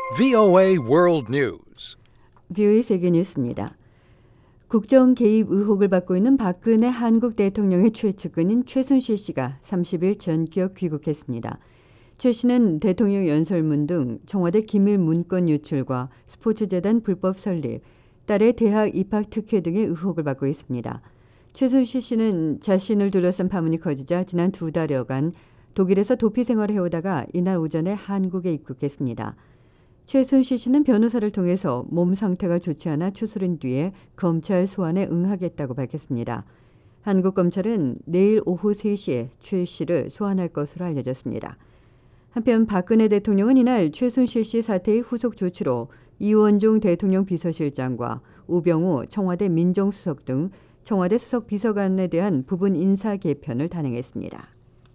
VOA World News. VOA 세계 뉴스입니다. 국정 개입 의혹을 받고 있는 박근혜 한국 대통령의 최측근인 최순실 씨가 30일 전격 귀국했습니다. 최 씨는 대통령 연설문 등 청와대 기밀 문건 유출과 스포츠재단 불법 설립, 딸의 대학 입학 특혜 등의 의혹을 받고 있습니다. 최순실 씨는 자신을 둘러싼 파문이 커지자 지난 2달여간 독일에서 도피 생활을 해오다가 이날 오전에 한국에 입국했습니다. 최순실 씨는 변호사를 통해서 몸 상태가 좋지 않아 추스린 뒤에 검찰 소환에 응하겠다고 밝혔습니다. 한국 검찰은 내일 오후 3시에 최 씨를 소환할 것으로 알려졌습니다. 한편 박근혜 대통령은 이날 최순실 씨 사태의 후속 조치로 이원종 대통령 비서실장과 우병우 청와대 민정수석 등 청와대 수석 비서관에 대한 부분 인사 개편을 단행했습니다.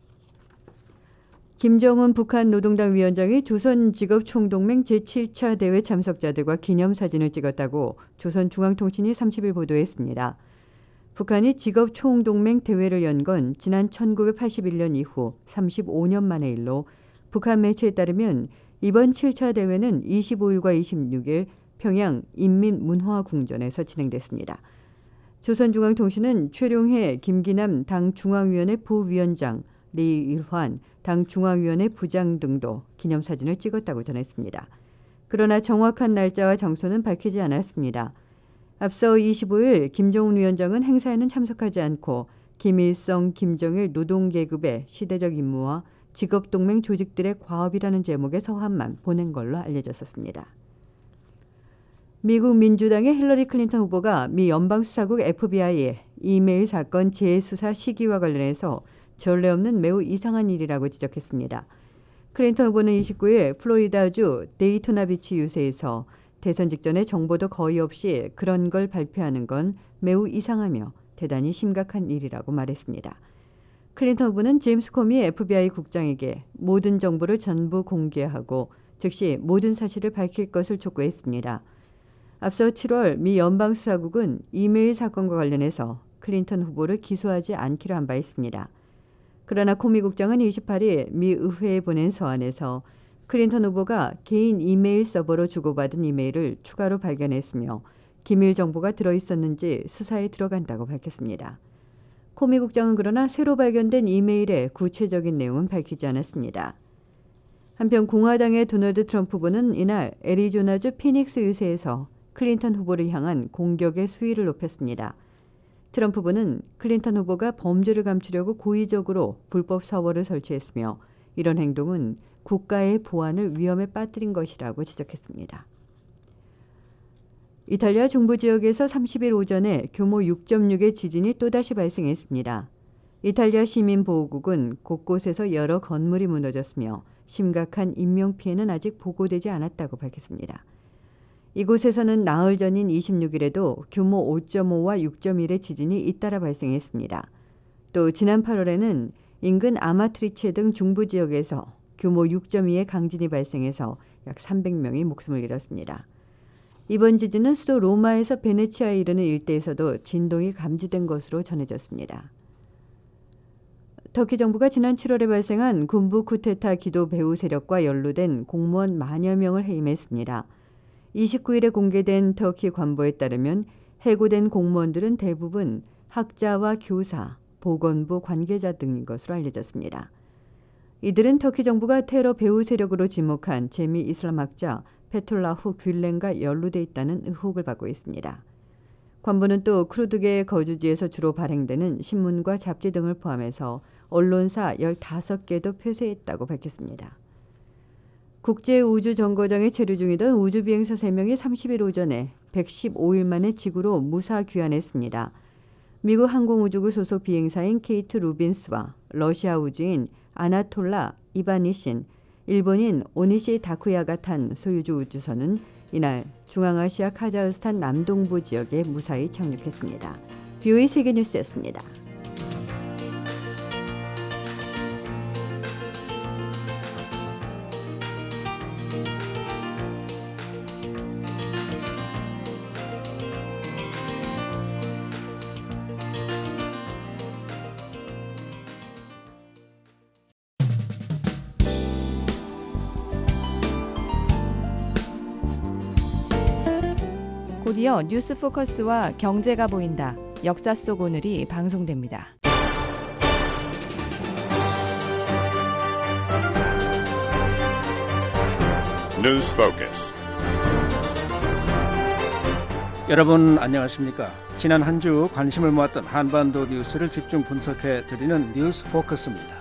김정은 북한 노동당 위원장이 조선직업총동맹 제7차 대회 참석자들과 기념사진을 찍었다고 조선중앙통신이 30일 보도했습니다. 북한이 직업총동맹 대회를 연 건 지난 1981년 이후 35년 만의 일로 북한 매체에 따르면 이번 7차 대회는 25일과 26일 평양 인민문화궁전에서 진행됐습니다. 조선중앙통신은 최룡해 김기남 당 중앙위원회 부위원장, 리일환 당 중앙위원회 부장 등도 기념사진을 찍었다고 전했습니다. 그러나 정확한 날짜와 장소는 밝히지 않았습니다. 앞서 25일 김정은 위원장은 행사에는 참석하지 않고 김일성, 김정일 노동계급의 시대적 임무와 직업동맹 조직들의 과업이라는 제목의 서한만 보낸 걸로 알려졌었습니다. 미국 민주당의 힐러리 클린턴 후보가 미 연방수사국 FBI의 이메일 사건 재수사 시기와 관련해서 전례 없는 매우 이상한 일이라고 지적했습니다. 클린턴 후보는 29일 플로리다주 데이토나비치 유세에서 대선 직전에 정보도 거의 없이 그런 걸 발표하는 건 매우 이상하며 대단히 심각한 일이라고 말했습니다. 클린턴 후보는 제임스 코미 FBI 국장에게 모든 정보를 전부 공개하고 즉시 모든 사실을 밝힐 것을 촉구했습니다. 앞서 7월 미 연방수사국은 이메일 사건과 관련해서 클린턴 후보를 기소하지 않기로 한 바 있습니다. 그러나 코미 국장은 28일 미 의회에 보낸 서한에서 클린턴 후보가 개인 이메일 서버로 주고받은 이메일을 추가로 발견했으며 기밀 정보가 들어있었는지 수사에 들어간다고 밝혔습니다. 코미 국장은 그러나 새로 발견된 이메일의 구체적인 내용은 밝히지 않았습니다. 한편 공화당의 도널드 트럼프 후보는 이날 애리조나주 피닉스 유세에서 클린턴 후보를 향한 공격의 수위를 높였습니다. 트럼프 후보는 클린턴 후보가 범죄를 감추려고 고의적으로 불법 서버를 설치했으며 이런 행동은 국가의 보안을 위험에 빠뜨린 것이라고 지적했습니다. 이탈리아 중부 지역에서 30일 오전에 규모 6.6의 지진이 또다시 발생했습니다. 이탈리아 시민보호국은 곳곳에서 여러 건물이 무너졌으며 심각한 인명피해는 아직 보고되지 않았다고 밝혔습니다. 이곳에서는 나흘 전인 26일에도 규모 5.5와 6.1의 지진이 잇따라 발생했습니다. 또 지난 8월에는 인근 아마트리체 등 중부 지역에서 규모 6.2의 강진이 발생해서 약 300명이 목숨을 잃었습니다. 이번 지진은 수도 로마에서 베네치아에 이르는 일대에서도 진동이 감지된 것으로 전해졌습니다. 터키 정부가 지난 7월에 발생한 군부 쿠데타 기도 배후 세력과 연루된 공무원 만여 명을 해임했습니다. 29일에 공개된 터키 관보에 따르면 해고된 공무원들은 대부분 학자와 교사, 보건부 관계자 등인 것으로 알려졌습니다. 이들은 터키 정부가 테러 배후 세력으로 지목한 재미 이슬람학자 페툴라후 뷸렌과 연루돼 있다는 의혹을 받고 있습니다. 관보는 또 크루드계 거주지에서 주로 발행되는 신문과 잡지 등을 포함해서 언론사 15개도 폐쇄했다고 밝혔습니다. 국제우주정거장에 체류 중이던 우주비행사 3명이 30일 오전에 115일 만에 지구로 무사 귀환했습니다. 미국 항공우주국 소속 비행사인 케이트 루빈스와 러시아 우주인 아나톨라 이바니신, 일본인 오니시 다쿠야가 탄 소유주 우주선은 이날 중앙아시아 카자흐스탄 남동부 지역에 무사히 착륙했습니다. VOA 세계뉴스였습니다. 드디어 뉴스 포커스와 경제가 보인다. 역사 속 오늘이 방송됩니다. News Focus. 여러분 안녕하십니까? 지난 한 주 관심을 모았던 한반도 뉴스를 집중 분석해 드리는 뉴스 포커스입니다.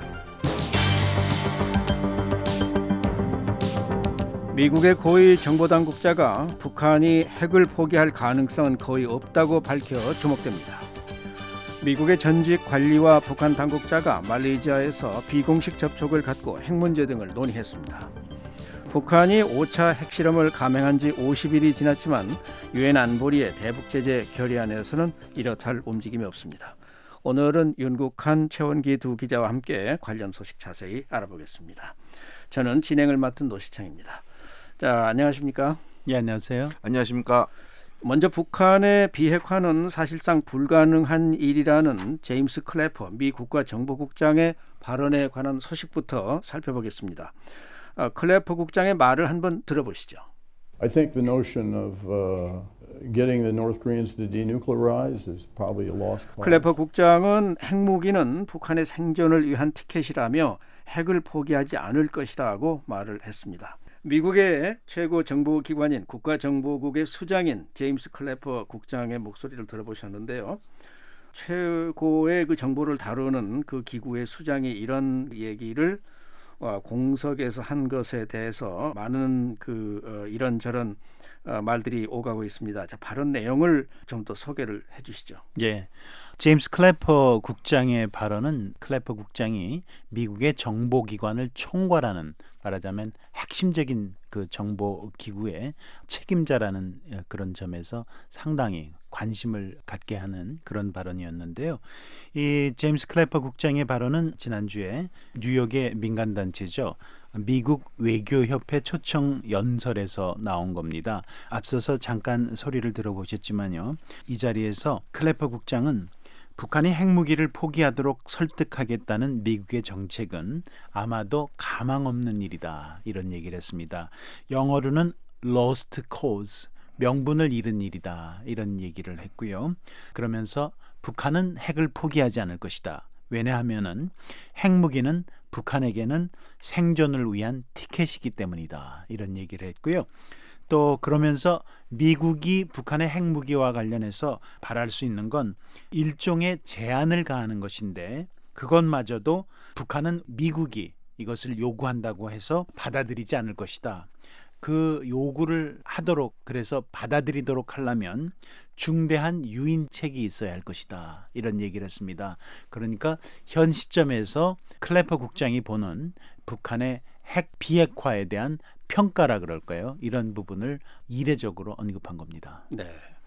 미국의 고위 정보당국자가 북한이 핵을 포기할 가능성은 거의 없다고 밝혀 주목됩니다. 미국의 전직 관리와 북한 당국자가 말레이시아에서 비공식 접촉을 갖고 핵 문제 등을 논의했습니다. 북한이 5차 핵실험을 감행한 지 50일이 지났지만 유엔 안보리의 대북제재 결의안에서는 이렇다 할 움직임이 없습니다. 오늘은 윤국한, 최원기 두 기자와 함께 관련 소식 자세히 알아보겠습니다. 저는 진행을 맡은 노시창입니다. 자, 안녕하십니까? 예, 안녕하세요. 안녕하십니까? 먼저 북한의 비핵화는 사실상 불가능한 일이라는 제임스 클래퍼 미 국가정보국장의 발언에 관한 소식부터 살펴보겠습니다. 클래퍼 국장의 말을 한번 들어보시죠. I think the notion of getting the North Koreans to denuclearize is probably a lost cause. 클래퍼 국장은 핵무기는 북한의 생존을 위한 티켓이라며 핵을 포기하지 않을 것이라고 말을 했습니다. 미국의 최고 정보기관인 국가정보국의 수장인 제임스 클래퍼 국장의 목소리를 들어보셨는데요. 최고의 그 정보를 다루는 그 기구의 수장이 이런 얘기를 공석에서 한 것에 대해서 많은 이런저런 말들이 오가고 있습니다. 자, 발언 내용을 좀 더 소개를 해주시죠. 예, 제임스 클래퍼 국장의 발언은 클래퍼 국장이 미국의 정보기관을 총괄하는, 말하자면 핵심적인 그 정보기구의 책임자라는 그런 점에서 상당히 관심을 갖게 하는 그런 발언이었는데요. 이 제임스 클래퍼 국장의 발언은 지난주에 뉴욕의 민간단체죠. 미국 외교협회 초청 연설에서 나온 겁니다. 앞서서 잠깐 소리를 들어보셨지만요. 이 자리에서 클래퍼 국장은 북한이 핵무기를 포기하도록 설득하겠다는 미국의 정책은 아마도 가망 없는 일이다, 이런 얘기를 했습니다. 영어로는 lost cause, 명분을 잃은 일이다, 이런 얘기를 했고요. 그러면서 북한은 핵을 포기하지 않을 것이다. 왜냐하면은 핵무기는 북한에게는 생존을 위한 티켓이기 때문이다, 이런 얘기를 했고요. 또 그러면서 미국이 북한의 핵무기와 관련해서 바랄 수 있는 건 일종의 제한을 가하는 것인데, 그것마저도 북한은 미국이 이것을 요구한다고 해서 받아들이지 않을 것이다. 그 요구를 하도록, 그래서 받아들이도록 하려면 중대한 유인책이 있어야 할 것이다, 이런 얘기를 했습니다. 그러니까 현 시점에서 클래퍼 국장이 보는 북한의 핵 비핵화에 대한 평가라 그럴까요? 이런 부분을 이례적으로 언급한 겁니다. 네.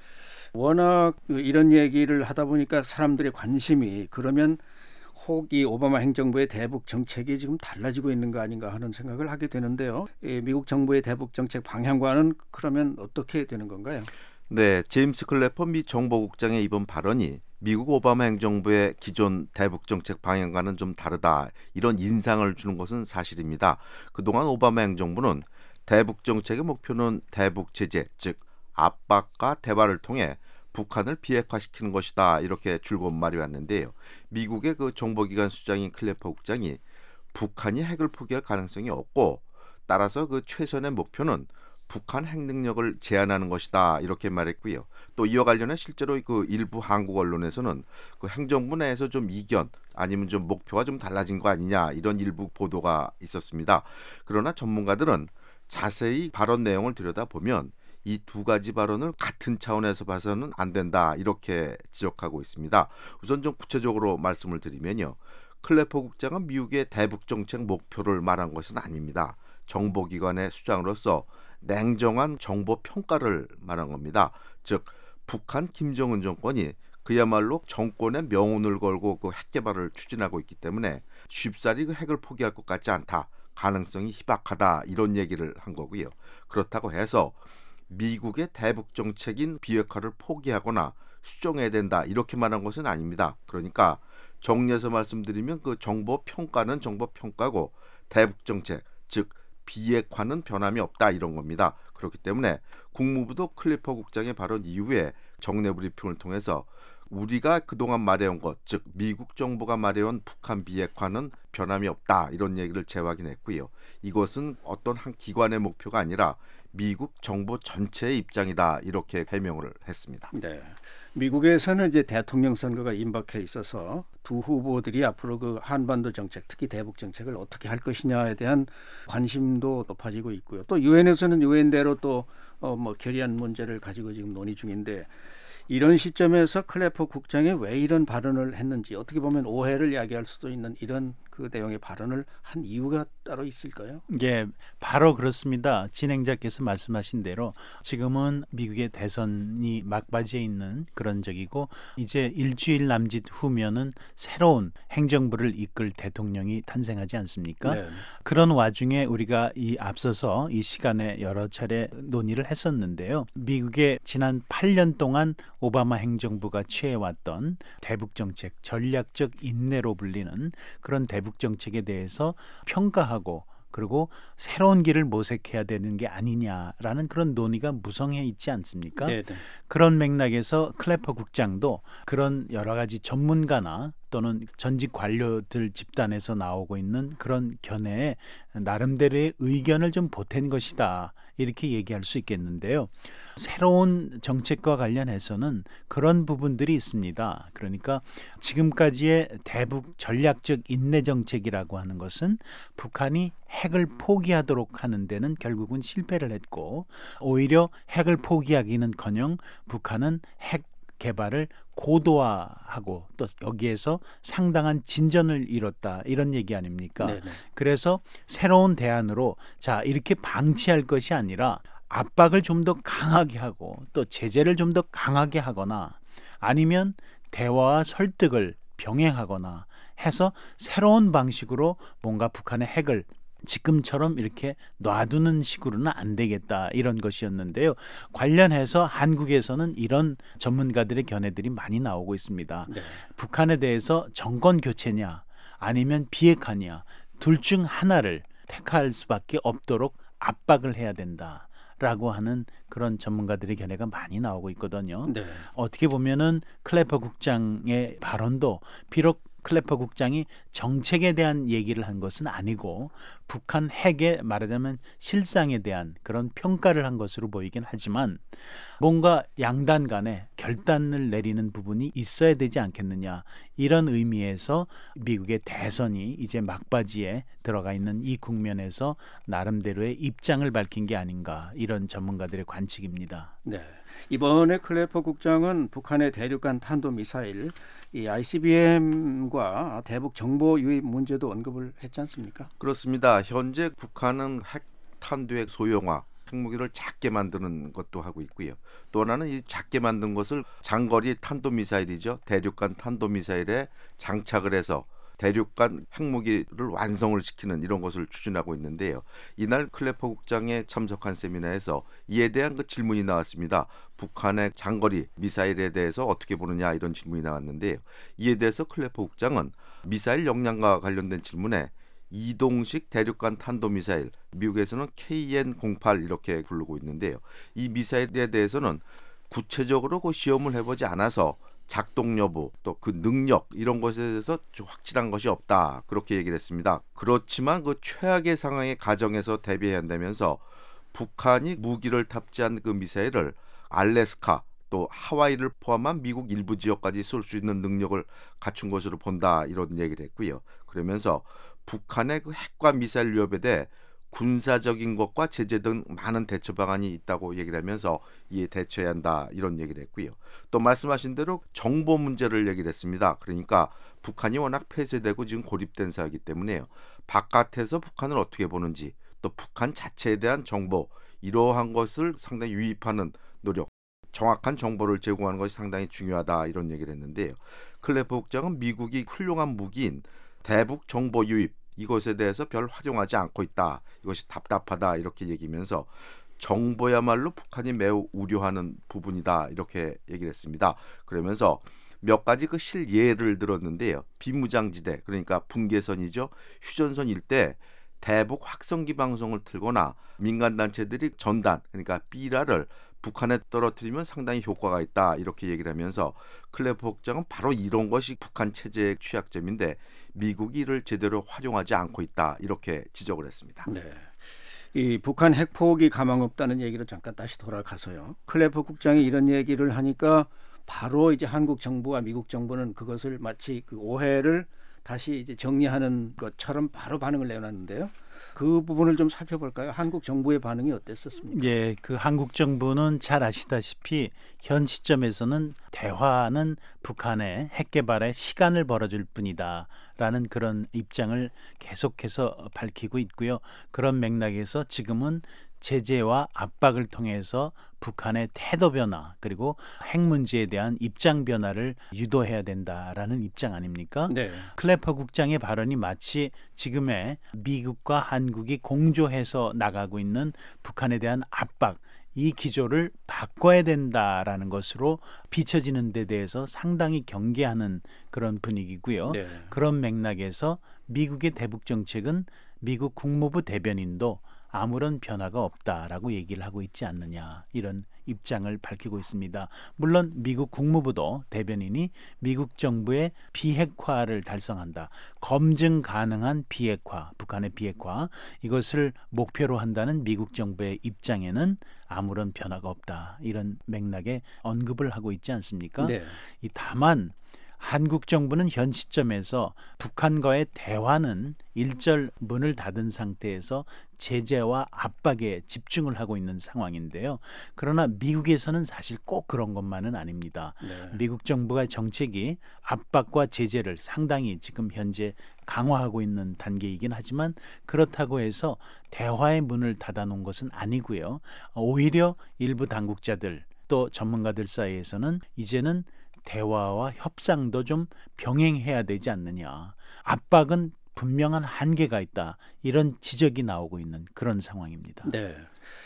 워낙 이런 얘기를 하다 보니까 사람들의 관심이, 그러면 혹 이 오바마 행정부의 대북 정책이 지금 달라지고 있는 거 아닌가 하는 생각을 하게 되는데요. 미국 정부의 대북 정책 방향과는 그러면 어떻게 되는 건가요? 네, 제임스 클래퍼 미 정보국장의 이번 발언이 미국 오바마 행정부의 기존 대북 정책 방향과는 좀 다르다, 이런 인상을 주는 것은 사실입니다. 그동안 오바마 행정부는 대북 정책의 목표는 대북 제재, 즉 압박과 대화를 통해 북한을 비핵화시키는 것이다, 이렇게 줄곧 말해왔는데요. 미국의 그 정보기관 수장인 클래퍼 국장이 북한이 핵을 포기할 가능성이 없고, 따라서 그 최선의 목표는 북한 핵 능력을 제한하는 것이다, 이렇게 말했고요. 또 이와 관련해 실제로 그 일부 한국 언론에서는 그 행정부 내에서 좀 이견, 아니면 좀 목표가 좀 달라진 거 아니냐, 이런 일부 보도가 있었습니다. 그러나 전문가들은 자세히 발언 내용을 들여다보면 이 두 가지 발언을 같은 차원에서 봐서는 안 된다, 이렇게 지적하고 있습니다. 우선 좀 구체적으로 말씀을 드리면요. 클래퍼 국장은 미국의 대북 정책 목표를 말한 것은 아닙니다. 정보기관의 수장으로서 냉정한 정보 평가를 말한 겁니다. 즉 북한 김정은 정권이 그야말로 정권의 명운을 걸고 그 핵 개발을 추진하고 있기 때문에 쉽사리 그 핵을 포기할 것 같지 않다, 가능성이 희박하다, 이런 얘기를 한 거고요. 그렇다고 해서 미국의 대북 정책인 비핵화를 포기하거나 수정해야 된다, 이렇게 말한 것은 아닙니다. 그러니까 정리해서 말씀드리면 그 정보 평가는 정보 평가고 대북 정책, 즉 비핵화는 변함이 없다 이런 겁니다. 그렇기 때문에 국무부도 클리퍼 국장의 발언 이후에 정례 브리핑을 통해서 우리가 그동안 말해온 것, 즉 미국 정부가 말해온 북한 비핵화는 변함이 없다 이런 얘기를 재확인했고요. 이것은 어떤 한 기관의 목표가 아니라 미국 정부 전체의 입장이다 이렇게 해명을 했습니다. 네. 미국에서는 이제 대통령 선거가 임박해 있어서 두 후보들이 앞으로 그 한반도 정책, 특히 대북 정책을 어떻게 할 것이냐에 대한 관심도 높아지고 있고요. 또 유엔에서는 유엔대로 또 결의안 문제를 가지고 지금 논의 중인데 이런 시점에서 클래퍼 국장이 왜 이런 발언을 했는지 어떻게 보면 오해를 야기할 수도 있는 이런 그 내용의 발언을 한 이유가 따로 있을까요? 예, 바로 그렇습니다. 진행자께서 말씀하신 대로 지금은 미국의 대선이 막바지에 있는 그런 적이고 이제 일주일 남짓 후면은 새로운 행정부를 이끌 대통령이 탄생하지 않습니까? 네. 그런 와중에 우리가 이 앞서서 이 시간에 여러 차례 논의를 했었는데요. 미국의 지난 8년 동안 오바마 행정부가 취해왔던 대북 정책, 전략적 인내로 불리는 그런 대북 정책에 대해서 평가하고 그리고 새로운 길을 모색해야 되는 게 아니냐라는 그런 논의가 무성해 있지 않습니까? 네네. 그런 맥락에서 클래퍼 국장도 그런 여러 가지 전문가나 또는 전직 관료들 집단에서 나오고 있는 그런 견해에 나름대로의 의견을 좀 보탠 것이다. 이렇게 얘기할 수 있겠는데요. 새로운 정책과 관련해서는 그런 부분들이 있습니다. 그러니까 지금까지의 대북 전략적 인내 정책이라고 하는 것은 북한이 핵을 포기하도록 하는 데는 결국은 실패를 했고 오히려 핵을 포기하기는커녕 북한은 핵 개발을 고도화하고 또 여기에서 상당한 진전을 이뤘다 이런 얘기 아닙니까? 네네. 그래서 새로운 대안으로 자 이렇게 방치할 것이 아니라 압박을 좀 더 강하게 하고 또 제재를 좀 더 강하게 하거나 아니면 대화와 설득을 병행하거나 해서 새로운 방식으로 뭔가 북한의 핵을 지금처럼 이렇게 놔두는 식으로는 안 되겠다 이런 것이었는데요. 관련해서 한국에서는 이런 전문가들의 견해들이 많이 나오고 있습니다. 네. 북한에 대해서 정권 교체냐 아니면 비핵화냐 둘 중 하나를 택할 수밖에 없도록 압박을 해야 된다라고 하는 그런 전문가들의 견해가 많이 나오고 있거든요. 네. 어떻게 보면은 클래퍼 국장의 발언도 비록 클래퍼 국장이 정책에 대한 얘기를 한 것은 아니고 북한 핵의 말하자면 실상에 대한 그런 평가를 한 것으로 보이긴 하지만 뭔가 양단 간에 결단을 내리는 부분이 있어야 되지 않겠느냐 이런 의미에서 미국의 대선이 이제 막바지에 들어가 있는 이 국면에서 나름대로의 입장을 밝힌 게 아닌가 이런 전문가들의 관측입니다. 네. 이번에 클래퍼 국장은 북한의 대륙간 탄도미사일 이 ICBM과 대북 정보 유입 문제도 언급을 했지 않습니까? 그렇습니다. 현재 북한은 핵 탄두의 소형화, 핵무기를 작게 만드는 것도 하고 있고요. 또 하나는 이 작게 만든 것을 장거리 탄도미사일이죠. 대륙간 탄도미사일에 장착을 해서 대륙간 핵무기를 완성을 시키는 이런 것을 추진하고 있는데요. 이날 클래퍼 국장에 참석한 세미나에서 이에 대한 그 질문이 나왔습니다. 북한의 장거리 미사일에 대해서 어떻게 보느냐 이런 질문이 나왔는데요. 이에 대해서 클래퍼 국장은 미사일 역량과 관련된 질문에 이동식 대륙간 탄도미사일, 미국에서는 KN-08 이렇게 부르고 있는데요. 이 미사일에 대해서는 구체적으로 그 시험을 해보지 않아서 작동 여부 또 그 능력 이런 것에 대해서 좀 확실한 것이 없다 그렇게 얘기를 했습니다. 그렇지만 그 최악의 상황의 가정에서 대비해야 한다면서 북한이 무기를 탑재한 그 미사일을 알래스카 또 하와이를 포함한 미국 일부 지역까지 쏠 수 있는 능력을 갖춘 것으로 본다 이런 얘기를 했고요. 그러면서 북한의 그 핵과 미사일 위협에 대해 군사적인 것과 제재 등 많은 대처 방안이 있다고 얘기를 하면서 이에 대처해야 한다 이런 얘기를 했고요. 또 말씀하신 대로 정보 문제를 얘기를 했습니다. 그러니까 북한이 워낙 폐쇄되고 지금 고립된 사회이기 때문에요. 바깥에서 북한을 어떻게 보는지 또 북한 자체에 대한 정보 이러한 것을 상당히 유입하는 노력 정확한 정보를 제공하는 것이 상당히 중요하다 이런 얘기를 했는데요. 클래퍼 국장은 미국이 훌륭한 무기인 대북 정보 유입 이것에 대해서 별 활용하지 않고 있다. 이것이 답답하다 이렇게 얘기하면서 정보야말로 북한이 매우 우려하는 부분이다 이렇게 얘기를 했습니다. 그러면서 몇 가지 그 실예를 들었는데요. 비무장지대 그러니까 분계선이죠. 휴전선 일대 대북 확성기 방송을 틀거나 민간 단체들이 전단 그러니까 삐라를 북한에 떨어뜨리면 상당히 효과가 있다 이렇게 얘기를 하면서 클래퍼 국장은 바로 이런 것이 북한 체제의 취약점인데 미국이 이를 제대로 활용하지 않고 있다 이렇게 지적을 했습니다. 네. 이 북한 핵폭이 가망 없다는 얘기로 잠깐 다시 돌아가서요. 클래퍼 국장이 이런 얘기를 하니까 바로 이제 한국 정부와 미국 정부는 그것을 마치 그 오해를 다시 이제 정리하는 것처럼 바로 반응을 내놨는데요. 그 부분을 좀 살펴볼까요? 한국 정부의 반응이 어땠었습니까? 예, 그 한국 정부는 잘 아시다시피 현 시점에서는 대화는 북한의 핵 개발에 시간을 벌어줄 뿐이다라는 그런 입장을 계속해서 밝히고 있고요. 그런 맥락에서 지금은 제재와 압박을 통해서 북한의 태도 변화 그리고 핵 문제에 대한 입장 변화를 유도해야 된다라는 입장 아닙니까? 네. 클래퍼 국장의 발언이 마치 지금의 미국과 한국이 공조해서 나가고 있는 북한에 대한 압박 이 기조를 바꿔야 된다라는 것으로 비춰지는 데 대해서 상당히 경계하는 그런 분위기고요. 네. 그런 맥락에서 미국의 대북 정책은 미국 국무부 대변인도 아무런 변화가 없다라고 얘기를 하고 있지 않느냐 이런 입장을 밝히고 있습니다. 물론 미국 국무부도 대변인이 미국 정부의 비핵화를 달성한다. 검증 가능한 비핵화, 북한의 비핵화 이것을 목표로 한다는 미국 정부의 입장에는 아무런 변화가 없다. 이런 맥락에 언급을 하고 있지 않습니까? 네. 다만 한국 정부는 현 시점에서 북한과의 대화는 일절 문을 닫은 상태에서 제재와 압박에 집중을 하고 있는 상황인데요. 그러나 미국에서는 사실 꼭 그런 것만은 아닙니다. 네. 미국 정부가 정책이 압박과 제재를 상당히 지금 현재 강화하고 있는 단계이긴 하지만 그렇다고 해서 대화의 문을 닫아놓은 것은 아니고요. 오히려 일부 당국자들 또 전문가들 사이에서는 이제는 대화와 협상도 좀 병행해야 되지 않느냐. 압박은 분명한 한계가 있다. 이런 지적이 나오고 있는 그런 상황입니다. 네.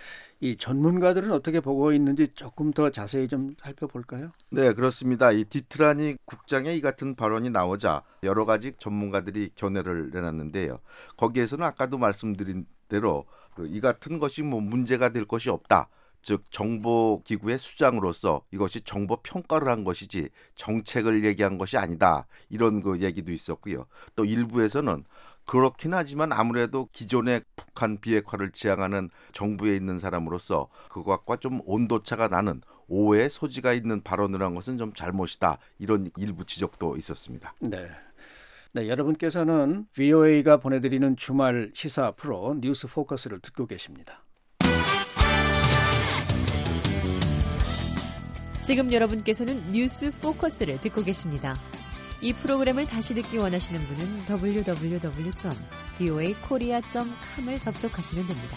이 전문가들은 어떻게 보고 있는지 조금 더 자세히 좀 살펴볼까요? 네, 그렇습니다. 이 디트라니 국장의 이 같은 발언이 나오자 여러 가지 전문가들이 견해를 내놨는데요. 거기에서는 아까도 말씀드린 대로 이 같은 것이 뭐 문제가 될 것이 없다. 즉 정보기구의 수장으로서 이것이 정보 평가를 한 것이지 정책을 얘기한 것이 아니다. 이런 그 얘기도 있었고요. 또 일부에서는 그렇긴 하지만 아무래도 기존의 북한 비핵화를 지향하는 정부에 있는 사람으로서 그것과 좀 온도차가 나는 오해의 소지가 있는 발언을 한 것은 좀 잘못이다. 이런 일부 지적도 있었습니다. 네. 네, 여러분께서는 VOA가 보내드리는 주말 시사 프로 뉴스 포커스를 듣고 계십니다. 지금 여러분께서는 뉴스 포커스를 듣고 계십니다. 이 프로그램을 다시 듣기 원하시는 분은 www.voakorea.com을 접속하시면 됩니다.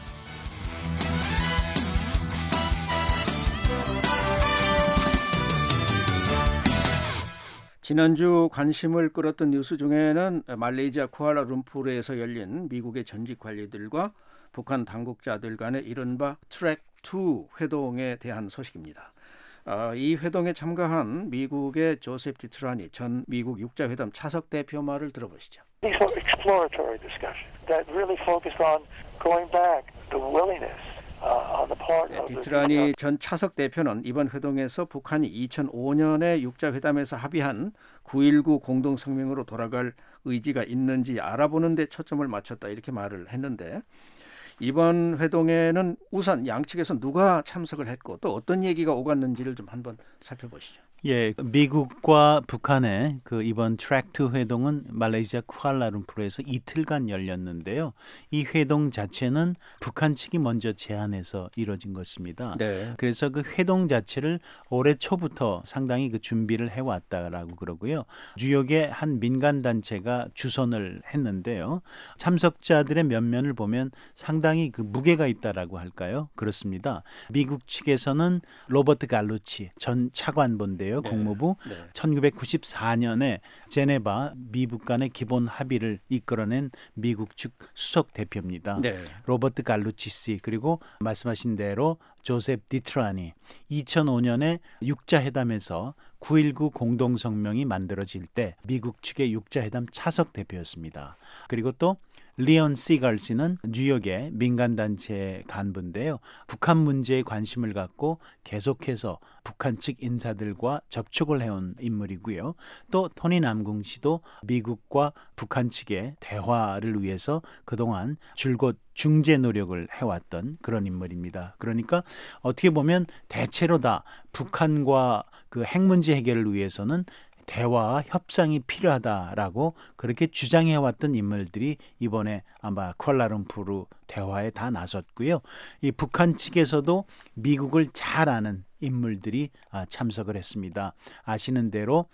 지난주 관심을 끌었던 뉴스 중에는 말레이시아 쿠알라룸푸르에서 열린 미국의 전직 관리들과 북한 당국자들 간의 이른바 트랙 2 회동에 대한 소식입니다. 이 회동에 참가한 미국의 조셉 디트라니 전 미국 육자회담 차석 대표 말을 들어보시죠. These were exploratory discussions that really focused on going back, the willingness on the part of the 디트라니 전 차석 대표는 이번 회동에서 북한이 2005년에 육자회담에서 합의한 9.19 공동성명으로 돌아갈 의지가 있는지 알아보는 데 초점을 맞췄다 이렇게 말을 했는데 이번 회동에는 우선 양측에서 누가 참석을 했고 또 어떤 얘기가 오갔는지를 좀 한번 살펴보시죠. 예, 미국과 북한의 그 이번 트랙 2 회동은 말레이시아 쿠알라룸푸르에서 이틀간 열렸는데요. 이 회동 자체는 북한 측이 먼저 제안해서 이루어진 것입니다. 네. 그래서 그 회동 자체를 올해 초부터 상당히 그 준비를 해왔다라고 그러고요. 뉴욕의 한 민간 단체가 주선을 했는데요. 참석자들의 면면을 보면 상당히 그 무게가 있다라고 할까요? 그렇습니다. 미국 측에서는 로버트 갈루치 전 차관본데요. 네. 국무부 네. 1994년에 제네바 미북 간의 기본 합의를 이끌어낸 미국 측 수석 대표입니다. 네. 로버트 갈루치씨 그리고 말씀하신 대로 조셉 디트라니 2005년에 육자회담에서 9.19 공동성명이 만들어질 때 미국 측의 육자회담 차석 대표였습니다. 그리고 또 리온 시걸스는 뉴욕의 민간단체 간부인데요. 북한 문제에 관심을 갖고 계속해서 북한 측 인사들과 접촉을 해온 인물이고요. 또 토니 남궁 씨도 미국과 북한 측의 대화를 위해서 그동안 줄곧 중재 노력을 해왔던 그런 인물입니다. 그러니까 어떻게 보면 대체로 다 북한과 그 핵 문제 해결을 위해서는 대화와 협상이 필요하다라고 그렇게 주장해왔던 인물들이 이번에 아마 쿠알라룸푸르 대화에 다 나섰고요. 이 북한 측에서도 미국을 잘 아는 인물들이 참석을 했습니다. 아시는 대로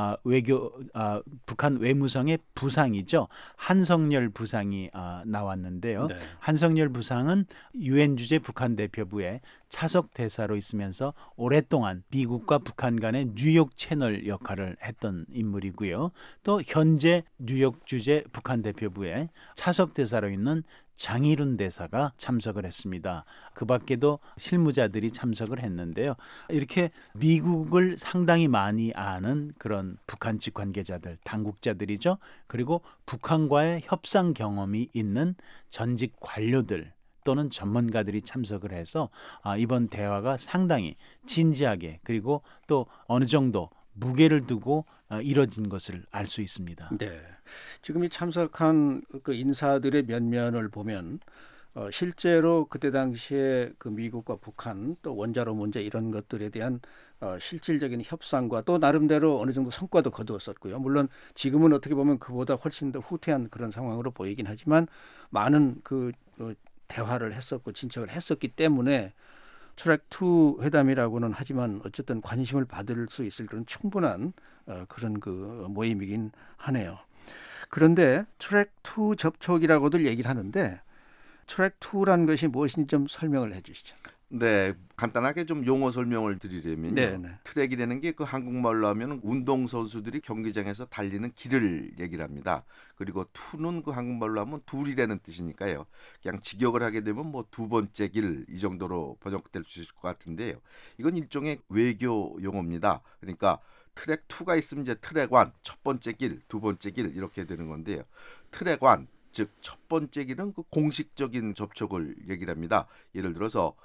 북한 외무성의 부상이죠. 한성열 부상이 나왔는데요. 네. 한성열 부상은 유엔 주재 북한 대표부의 차석 대사로 있으면서 오랫동안 미국과 북한 간의 뉴욕 채널 역할을 했던 인물이고요. 또 현재 뉴욕 주재 북한 대표부의 차석 대사로 있는 장일훈 대사가 참석을 했습니다. 그 밖에도 실무자들이 참석을 했는데요. 이렇게 미국을 상당히 많이 아는 그런 북한 측 관계자들, 당국자들이죠. 그리고 북한과의 협상 경험이 있는 전직 관료들 또는 전문가들이 참석을 해서 이번 대화가 상당히 진지하게 그리고 또 어느 정도 무게를 두고 이뤄진 것을 알 수 있습니다. 네, 지금 이 참석한 그 인사들의 면면을 보면 실제로 그때 당시에 그 미국과 북한 또 원자로 문제 이런 것들에 대한 실질적인 협상과 또 나름대로 어느 정도 성과도 거두었었고요. 물론 지금은 어떻게 보면 그보다 훨씬 더 후퇴한 그런 상황으로 보이긴 하지만 많은 그 대화를 했었고 진척을 했었기 때문에 트랙 2 회담이라고는 하지만 어쨌든 관심을 받을 수 있을 그런 충분한 그런 그 모임이긴 하네요. 그런데 트랙 2 접촉이라고들 얘기를 하는데 트랙 2라는 것이 무엇인지 좀 설명을 해 주시죠. 네, 간단하게 좀 용어 설명을 드리려면요. 네네. 트랙이라는 게 그 한국말로 하면 운동 선수들이 경기장에서 달리는 길을 얘기를 합니다. 그리고 투는 그 한국말로 하면 둘이라는 뜻이니까요. 그냥 직역을 하게 되면 뭐 두 번째 길 이 정도로 번역될 수 있을 것 같은데요. 이건 일종의 외교 용어입니다. 그러니까 트랙 2가 있으면 이제 트랙 1, 첫 번째 길, 두 번째 길 이렇게 되는 건데요. 트랙 1, 즉 첫 번째 길은 그 공식적인 접촉을 얘기를 합니다. 예를 들어서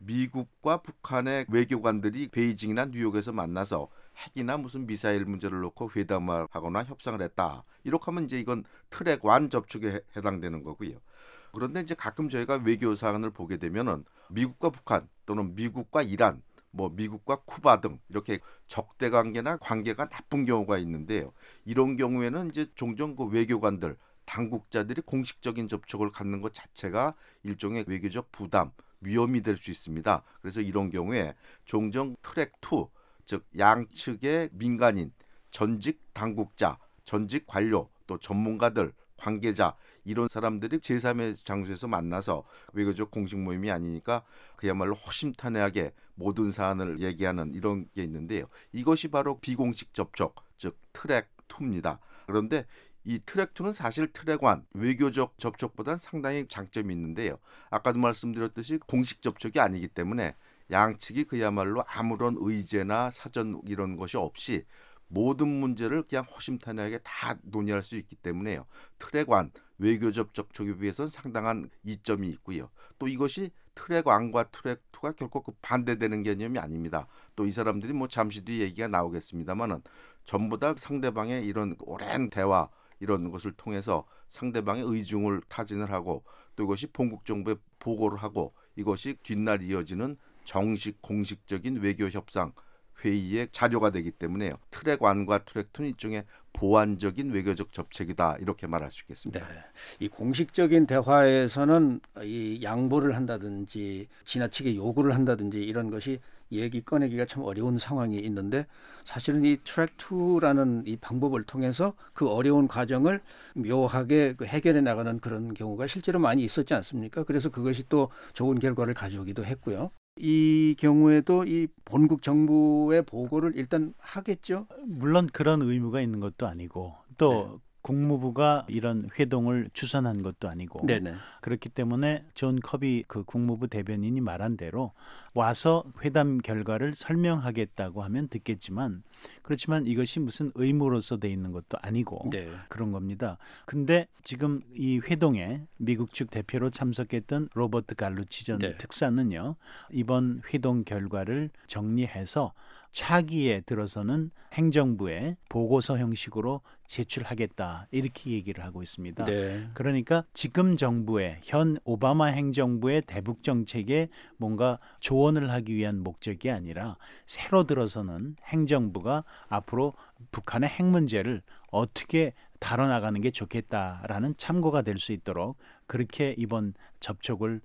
미국과 북한의 외교관들이 베이징이나 뉴욕에서 만나서 핵이나 무슨 미사일 문제를 놓고 회담을 하거나 협상을 했다. 이렇게 하면 이제 이건 트랙 1 접촉에 해당되는 거고요. 그런데 이제 가끔 저희가 외교 사안을 보게 되면은 미국과 북한 또는 미국과 이란, 뭐 미국과 쿠바 등 이렇게 적대 관계나 관계가 나쁜 경우가 있는데요. 이런 경우에는 이제 종종 그 외교관들, 당국자들이 공식적인 접촉을 갖는 것 자체가 일종의 외교적 부담, 위험이 될 수 있습니다. 그래서 이런 경우에 종종 트랙 2, 즉 양측의 민간인, 전직 당국자, 전직 관료, 또 전문가들, 관계자 이런 사람들이 제3의 장소에서 만나서 외교적 공식 모임이 아니니까 그야말로 허심탄회하게 모든 사안을 얘기하는 이런 게 있는데요. 이것이 바로 비공식 접촉, 즉 트랙 2입니다. 그런데 이 트랙 2는 사실 트랙 1, 외교적 접촉보다는 상당히 장점이 있는데요. 아까도 말씀드렸듯이 공식 접촉이 아니기 때문에 양측이 그야말로 아무런 의제나 사전 이런 것이 없이 모든 문제를 그냥 허심탄회하게 다 논의할 수 있기 때문에요. 트랙 1, 외교적 접촉에 비해서는 상당한 이점이 있고요. 또 이것이 트랙 1과 트랙 2가 결코 그 반대되는 개념이 아닙니다. 또 이 사람들이 뭐 잠시 뒤에 얘기가 나오겠습니다만은 전부 다 상대방의 이런 오랜 대화 이런 것을 통해서 상대방의 의중을 타진을 하고 또 이것이 본국 정부에 보고를 하고 이것이 뒷날 이어지는 정식 공식적인 외교 협상 회의의 자료가 되기 때문에요. 트랙 1과 트랙 2는 일종의 보완적인 외교적 접촉이다 이렇게 말할 수 있겠습니다. 네. 이 공식적인 대화에서는 이 양보를 한다든지 지나치게 요구를 한다든지 이런 것이 얘기 꺼내기가 참 어려운 상황이 있는데 사실은 이 트랙 2라는 이 방법을 통해서 그 어려운 과정을 묘하게 그 해결해 나가는 그런 경우가 실제로 많이 있었지 않습니까? 그래서 그것이 또 좋은 결과를 가져오기도 했고요. 이 경우에도 이 본국 정부의 보고를 일단 하겠죠. 물론 그런 의무가 있는 것도 아니고 또 네. 국무부가 이런 회동을 주선한 것도 아니고 네네. 그렇기 때문에 존 커비 그 국무부 대변인이 말한 대로 와서 회담 결과를 설명하겠다고 하면 듣겠지만 그렇지만 이것이 무슨 의무로서 돼 있는 것도 아니고 네. 그런 겁니다. 근데 지금 이 회동에 미국 측 대표로 참석했던 로버트 갈루치 전 네. 특사는요. 이번 회동 결과를 정리해서 차기에 들어서는 행정부에 보고서 형식으로 제출하겠다 이렇게 얘기를 하고 있습니다. 네. 그러니까 지금 정부의 현 오바마 행정부의 대북 정책에 뭔가 조언을 하기 위한 목적이 아니라 새로 들어서는 행정부가 앞으로 북한의 핵 문제를 어떻게 다뤄나가는 게 좋겠다라는 참고가 될 수 있도록 그렇게 이번 접촉을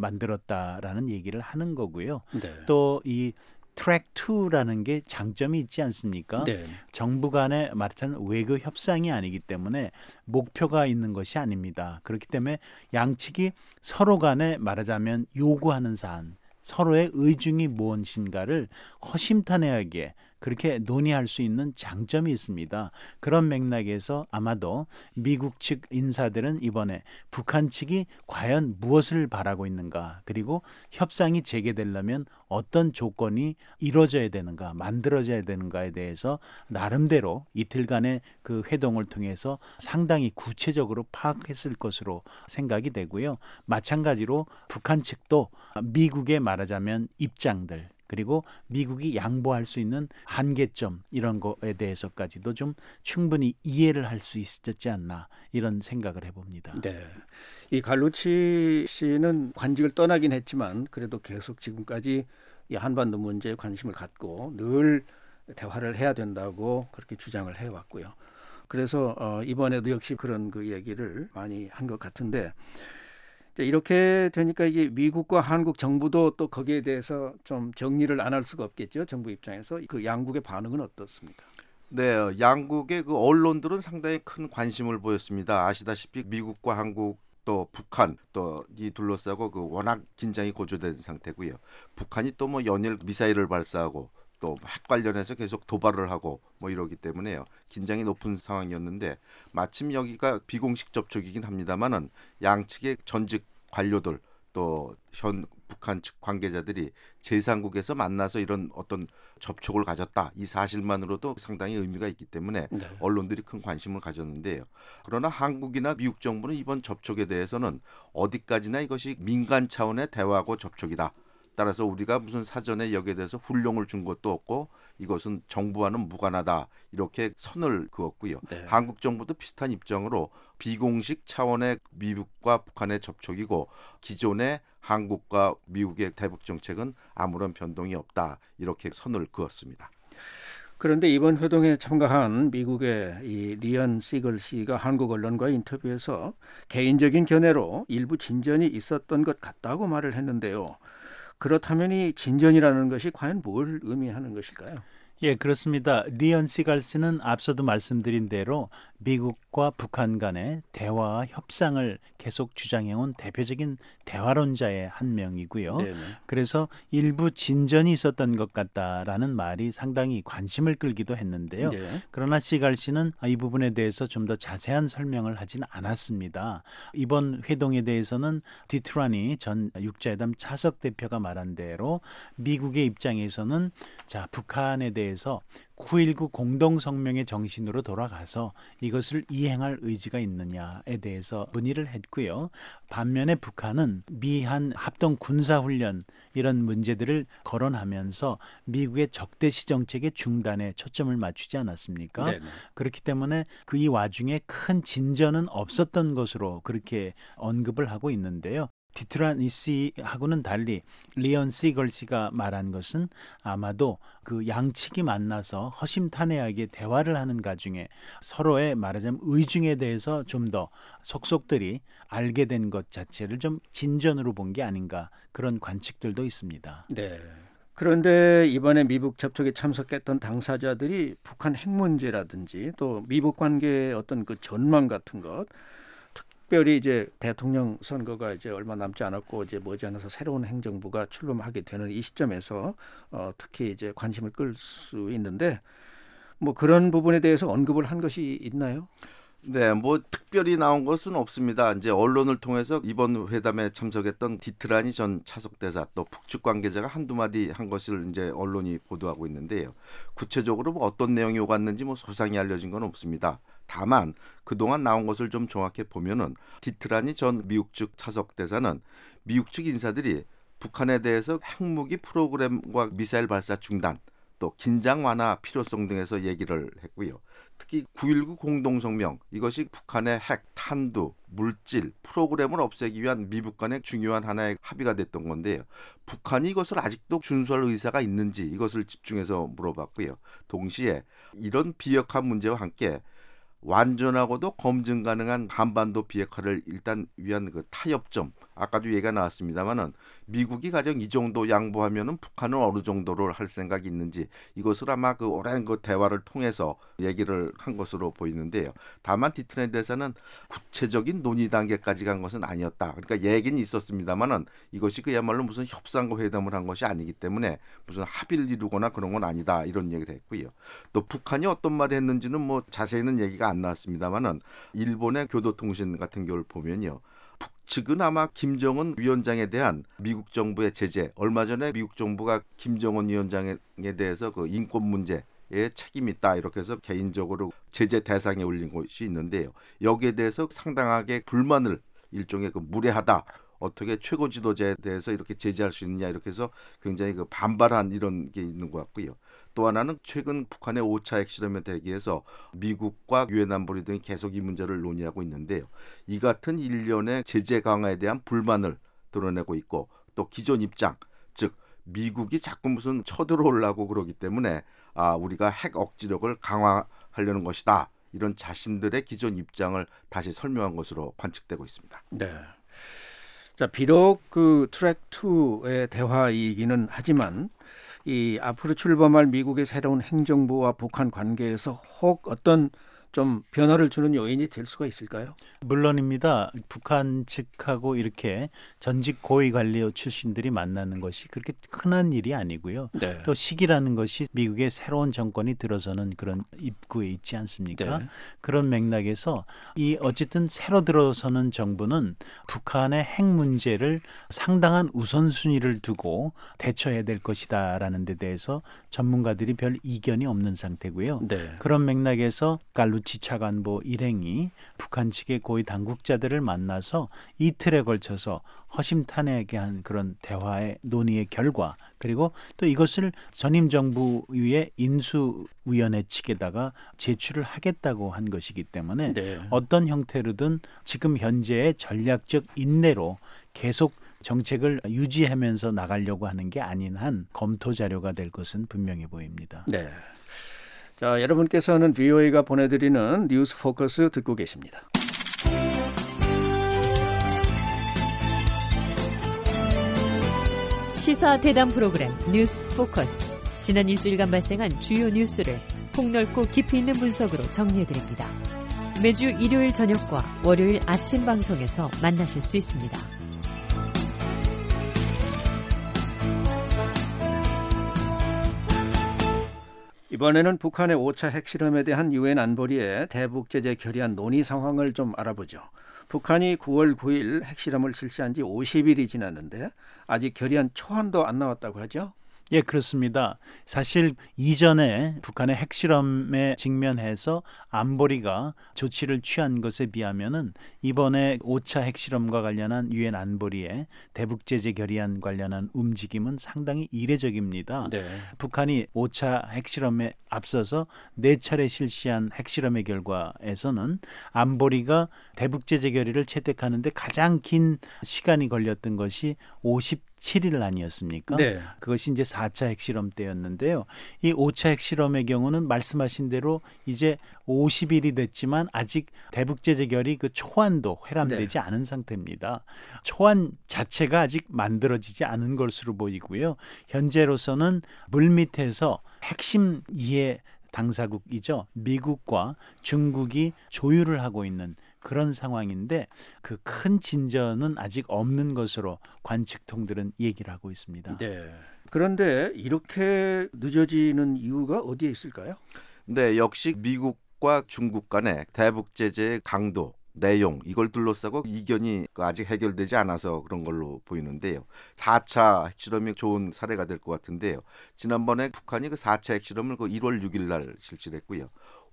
만들었다라는 얘기를 하는 거고요. 네. 또 이 트랙 2라는 게 장점이 있지 않습니까? 네. 정부 간의 말하자면 외교 협상이 아니기 때문에 목표가 있는 것이 아닙니다. 그렇기 때문에 양측이 서로 간에 말하자면 요구하는 사안, 서로의 의중이 무엇인가를 허심탄회하게 그렇게 논의할 수 있는 장점이 있습니다. 그런 맥락에서 아마도 미국 측 인사들은 이번에 북한 측이 과연 무엇을 바라고 있는가 그리고 협상이 재개되려면 어떤 조건이 이루어져야 되는가 만들어져야 되는가에 대해서 나름대로 이틀간의 그 회동을 통해서 상당히 구체적으로 파악했을 것으로 생각이 되고요. 마찬가지로 북한 측도 미국의 말하자면 입장들 그리고 미국이 양보할 수 있는 한계점 이런 거에 대해서까지도 좀 충분히 이해를 할 수 있었지 않나 이런 생각을 해봅니다. 네. 이 갈루치 씨는 관직을 떠나긴 했지만 그래도 계속 지금까지 이 한반도 문제에 관심을 갖고 늘 대화를 해야 된다고 그렇게 주장을 해왔고요. 그래서 이번에도 역시 그런 그 얘기를 많이 한 것 같은데 이렇게 되니까 이게 미국과 한국 정부도 또 거기에 대해서 좀 정리를 안 할 수가 없겠죠. 정부 입장에서 그 양국의 반응은 어떻습니까? 네, 양국의 그 언론들은 상당히 큰 관심을 보였습니다. 아시다시피 미국과 한국 또 북한 또 이 둘러싸고 그 워낙 긴장이 고조된 상태고요. 북한이 또 뭐 연일 미사일을 발사하고 또 핵 관련해서 계속 도발을 하고 뭐 이러기 때문에요. 긴장이 높은 상황이었는데 마침 여기가 비공식 접촉이긴 합니다만은 양측의 전직 관료들 또 현 북한 측 관계자들이 제3국에서 만나서 이런 어떤 접촉을 가졌다. 이 사실만으로도 상당히 의미가 있기 때문에 네. 언론들이 큰 관심을 가졌는데요. 그러나 한국이나 미국 정부는 이번 접촉에 대해서는 어디까지나 이것이 민간 차원의 대화하고 접촉이다. 따라서 우리가 무슨 사전에 여기에 대해서 훈령을 준 것도 없고 이것은 정부와는 무관하다 이렇게 선을 그었고요. 네. 한국 정부도 비슷한 입장으로 비공식 차원의 미국과 북한의 접촉이고 기존의 한국과 미국의 대북 정책은 아무런 변동이 없다 이렇게 선을 그었습니다. 그런데 이번 회동에 참가한 미국의 이 리언 시걸 씨가 한국 언론과의 인터뷰에서 개인적인 견해로 일부 진전이 있었던 것 같다고 말을 했는데요. 그렇다면 이 진전이라는 것이 과연 뭘 의미하는 것일까요? 예, 그렇습니다. 리언 시갈스는 앞서도 말씀드린 대로 미국과 북한 간의 대화와 협상을 계속 주장해온 대표적인 대화론자의 한 명이고요. 네네. 그래서 일부 진전이 있었던 것 같다라는 말이 상당히 관심을 끌기도 했는데요. 네. 그러나 시갈스는 이 부분에 대해서 좀 더 자세한 설명을 하진 않았습니다. 이번 회동에 대해서는 디트라니 전 육자회담 차석 대표가 말한 대로 미국의 입장에서는 자, 북한에 대해서 9.19 공동성명의 정신으로 돌아가서 이것을 이행할 의지가 있느냐에 대해서 문의를 했고요. 반면에 북한은 미한 합동 군사훈련 이런 문제들을 거론하면서 미국의 적대시 정책의 중단에 초점을 맞추지 않았습니까? 네네. 그렇기 때문에 그 이 와중에 큰 진전은 없었던 것으로 그렇게 언급을 하고 있는데요. 디트라니 씨하고는 달리 리언 시걸 씨가 말한 것은 아마도 그 양측이 만나서 허심탄회하게 대화를 하는 과정에 서로의 말하자면 의중에 대해서 좀 더 속속들이 알게 된 것 자체를 좀 진전으로 본 게 아닌가 그런 관측들도 있습니다. 네. 그런데 이번에 미국 접촉에 참석했던 당사자들이 북한 핵 문제라든지 또 미국 관계의 어떤 그 전망 같은 것 특별히 이제 대통령 선거가 이제 얼마 남지 않았고 이제 머지않아서 새로운 행정부가 출범하게 되는 이 시점에서 특히 이제 관심을 끌 수 있는데 뭐 그런 부분에 대해서 언급을 한 것이 있나요? 네, 뭐 특별히 나온 것은 없습니다. 이제 언론을 통해서 이번 회담에 참석했던 디트라니 전 차석대사 또 북측 관계자가 한두 마디 한 것을 이제 언론이 보도하고 있는데요. 구체적으로 뭐 어떤 내용이 오갔는지 뭐 소상히 알려진 건 없습니다. 다만 그동안 나온 것을 좀 정확히 보면은 디트라니 전 미국 측 차석대사는 미국 측 인사들이 북한에 대해서 핵무기 프로그램과 미사일 발사 중단 또 긴장 완화 필요성 등에서 얘기를 했고요. 특히 9.19 공동성명 이것이 북한의 핵, 탄두, 물질, 프로그램을 없애기 위한 미북 간의 중요한 하나의 합의가 됐던 건데요. 북한이 이것을 아직도 준수할 의사가 있는지 이것을 집중해서 물어봤고요. 동시에 이런 비핵화 문제와 함께 완전하고도 검증 가능한 한반도 비핵화를 일단 위한 그 타협점 아까도 얘기가 나왔습니다만은 미국이 가령 이 정도 양보하면은 북한은 어느 정도로 할 생각이 있는지 이것을 아마 그 오랜 그 대화를 통해서 얘기를 한 것으로 보이는데요. 다만 디트라니 대사는 구체적인 논의 단계까지 간 것은 아니었다. 그러니까 얘기는 있었습니다만은 이것이 그야말로 무슨 협상과 회담을 한 것이 아니기 때문에 무슨 합의를 이루거나 그런 건 아니다 이런 얘기를 했고요. 또 북한이 어떤 말을 했는지는 뭐 자세히는 얘기가 안 나왔습니다만은 일본의 교도통신 같은 경우를 보면요. 북측은 아마 김정은 위원장에 대한 미국 정부의 제재, 얼마 전에 미국 정부가 김정은 위원장에 대해서 그 인권 문제에 책임이 있다 이렇게 해서 개인적으로 제재 대상에 올린 것이 있는데요. 여기에 대해서 상당하게 불만을 일종의 그 무례하다. 어떻게 최고 지도자에 대해서 이렇게 제재할 수 있느냐 이렇게 해서 굉장히 그 반발한 이런 게 있는 것 같고요. 또 하나는 최근 북한의 5차 핵실험에 대비해서 미국과 유엔 안보리 등이 계속 이 문제를 논의하고 있는데요. 이 같은 일련의 제재 강화에 대한 불만을 드러내고 있고 또 기존 입장, 즉 미국이 자꾸 무슨 쳐들어오려고 그러기 때문에 우리가 핵 억지력을 강화하려는 것이다. 이런 자신들의 기존 입장을 다시 설명한 것으로 관측되고 있습니다. 네. 자, 비록 그 트랙 2의 대화이기는 하지만 이 앞으로 출범할 미국의 새로운 행정부와 북한 관계에서 혹 어떤 좀 변화를 주는 요인이 될 수가 있을까요? 물론입니다. 북한 측하고 이렇게 전직 고위 관리 출신들이 만나는 것이 그렇게 흔한 일이 아니고요. 네. 또 시기라는 것이 미국의 새로운 정권이 들어서는 그런 입구에 있지 않습니까? 네. 그런 맥락에서 이 어쨌든 새로 들어서는 정부는 북한의 핵 문제를 상당한 우선순위를 두고 대처해야 될 것이다라는 데 대해서 전문가들이 별 이견이 없는 상태고요. 네. 그런 맥락에서 갈루치 차관보 일행이 북한 측의 고위 당국자들을 만나서 이틀에 걸쳐서 허심탄회하게 한 그런 대화의 논의의 결과 그리고 또 이것을 전임 정부의 인수위원회 측에다가 제출을 하겠다고 한 것이기 때문에 네. 어떤 형태로든 지금 현재의 전략적 인내로 계속 정책을 유지하면서 나가려고 하는 게 아닌 한 검토 자료가 될 것은 분명해 보입니다. 네. 자, 여러분께서는 VOA가 보내드리는 뉴스 포커스 듣고 계십니다. 시사 대담 프로그램 뉴스 포커스. 지난 일주일간 발생한 주요 뉴스를 폭넓고 깊이 있는 분석으로 정리해드립니다. 매주 일요일 저녁과 월요일 아침 방송에서 만나실 수 있습니다. 이번에는 북한의 5차 핵실험에 대한 유엔 안보리의 대북 제재 결의안 논의 상황을 좀 알아보죠. 북한이 9월 9일 핵실험을 실시한 지 50일이 지났는데 아직 결의안 초안도 안 나왔다고 하죠? 예, 그렇습니다. 사실 이전에 북한의 핵실험에 직면해서 안보리가 조치를 취한 것에 비하면은 이번에 5차 핵실험과 관련한 유엔 안보리의 대북 제재 결의안 관련한 움직임은 상당히 이례적입니다. 네. 북한이 5차 핵실험에 앞서서 4차례 실시한 핵실험의 결과에서는 안보리가 대북 제재 결의를 채택하는데 가장 긴 시간이 걸렸던 것이 57일 아니었습니까? 네. 그것이 이제 4차 핵실험 때였는데요. 이 5차 핵실험의 경우는 말씀하신 대로 이제 50일이 됐지만 아직 대북 제재 결의 그 초안도 회람되지 않은 상태입니다. 초안 자체가 아직 만들어지지 않은 것으로 보이고요. 현재로서는 물밑에서 핵심 이해 당사국이죠. 미국과 중국이 조율을 하고 있는 그런 상황인데 그 큰 진전은 아직 없는 것으로 관측통들은 얘기를 하고 있습니다. 네. 그런데 이렇게 늦어지는 이유가 어디에 있을까요? 네, 역시 미국 미국과 중국 간의 대북 제재의 강도, 내용 이걸 둘러싸고 이견이 아직 해결되지 않아서 그런 걸로 보이는데요. 4차 핵실험이 좋은 사례가 될 것 같은데요. 지난번에 북한이 그 4차 핵실험을 그 1월 6일 날 실시를 했고요.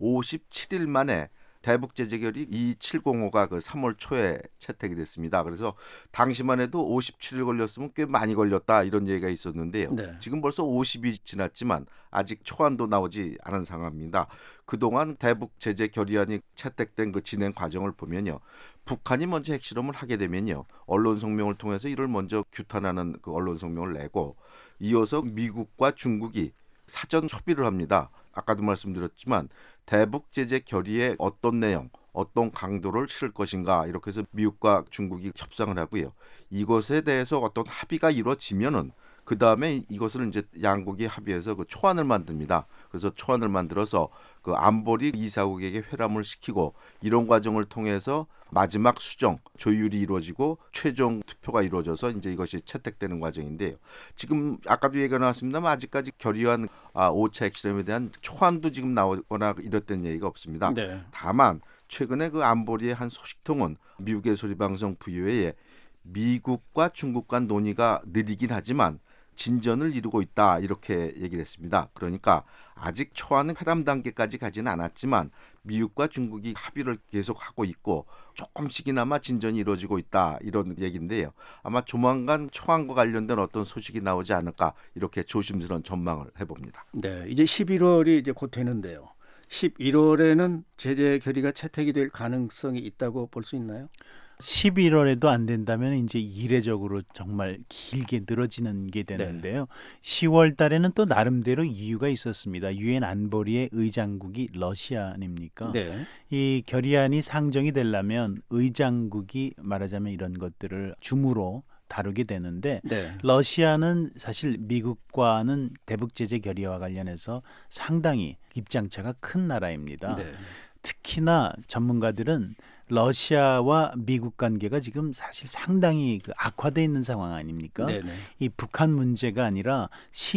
57일 만에 대북 제재 결의 2705가 그 3월 초에 채택이 됐습니다. 그래서 당시만 해도 57일 걸렸으면 꽤 많이 걸렸다 이런 얘기가 있었는데요. 네. 지금 벌써 50이 지났지만 아직 초안도 나오지 않은 상황입니다. 그동안 대북 제재 결의안이 채택된 그 진행 과정을 보면요. 북한이 먼저 핵실험을 하게 되면요. 언론 성명을 통해서 이를 먼저 규탄하는 그 언론 성명을 내고 이어서 미국과 중국이 사전 협의를 합니다. 아까도 말씀드렸지만 대북 제재 결의에 어떤 내용, 어떤 강도를 실을 것인가 이렇게 해서 미국과 중국이 협상을 하고요. 이것에 대해서 어떤 합의가 이루어지면은 그 다음에 이것을 이제 양국이 합의해서 그 초안을 만듭니다. 그래서 초안을 만들어서 그 안보리 이사국에게 회람을 시키고 이런 과정을 통해서 마지막 수정, 조율이 이루어지고 최종 투표가 이루어져서 이제 이것이 채택되는 과정인데요. 지금 아까도 얘기가 나왔습니다만 아직까지 결의안 5차 핵실험에 대한 초안도 지금 나오거나 이랬던 얘기가 없습니다. 네. 다만 최근에 그 안보리의 한 소식통은 미국의 소리방송 VOA에 미국과 중국 간 논의가 느리긴 하지만 진전을 이루고 있다 이렇게 얘기를 했습니다. 그러니까 아직 초안은 회람 단계까지 가지는 않았지만 미국과 중국이 합의를 계속하고 있고 조금씩이나마 진전이 이루어지고 있다 이런 얘기인데요. 아마 조만간 초안과 관련된 어떤 소식이 나오지 않을까 이렇게 조심스러운 전망을 해봅니다. 네, 이제 11월이 이제 곧 되는데요. 11월에는 제재 결의가 채택이 될 가능성이 있다고 볼 수 있나요? 11월에도 안 된다면 이제 이례적으로 정말 길게 늘어지는 게 되는데요. 네. 10월 달에는 또 나름대로 이유가 있었습니다. 유엔 안보리의 의장국이 러시아 아닙니까? 네. 이 결의안이 상정이 되려면 의장국이 말하자면 이런 것들을 줌으로 다루게 되는데 네. 러시아는 사실 미국과는 대북 제재 결의와 관련해서 상당히 입장차가 큰 나라입니다. 네. 특히나 전문가들은 러시아와 미국 관계가 지금 사실 상당히 악화되어 있는 상황 아닙니까? 네네. 이 북한 문제가 아니라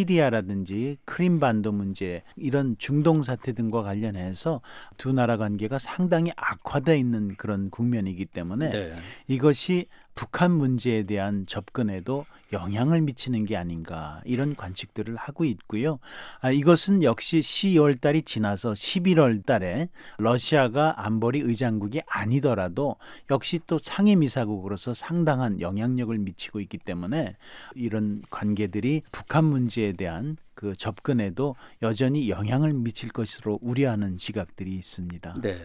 시리아라든지 크림반도 문제 이런 중동 사태 등과 관련해서 두 나라 관계가 상당히 악화되어 있는 그런 국면이기 때문에 네. 이것이 북한 문제에 대한 접근에도 영향을 미치는 게 아닌가 이런 관측들을 하고 있고요. 이것은 역시 10월 달이 지나서 11월 달에 러시아가 안보리 의장국이 아니더라도 역시 또 상임이사국으로서 상당한 영향력을 미치고 있기 때문에 이런 관계들이 북한 문제에 대한 그 접근에도 여전히 영향을 미칠 것으로 우려하는 시각들이 있습니다. 네.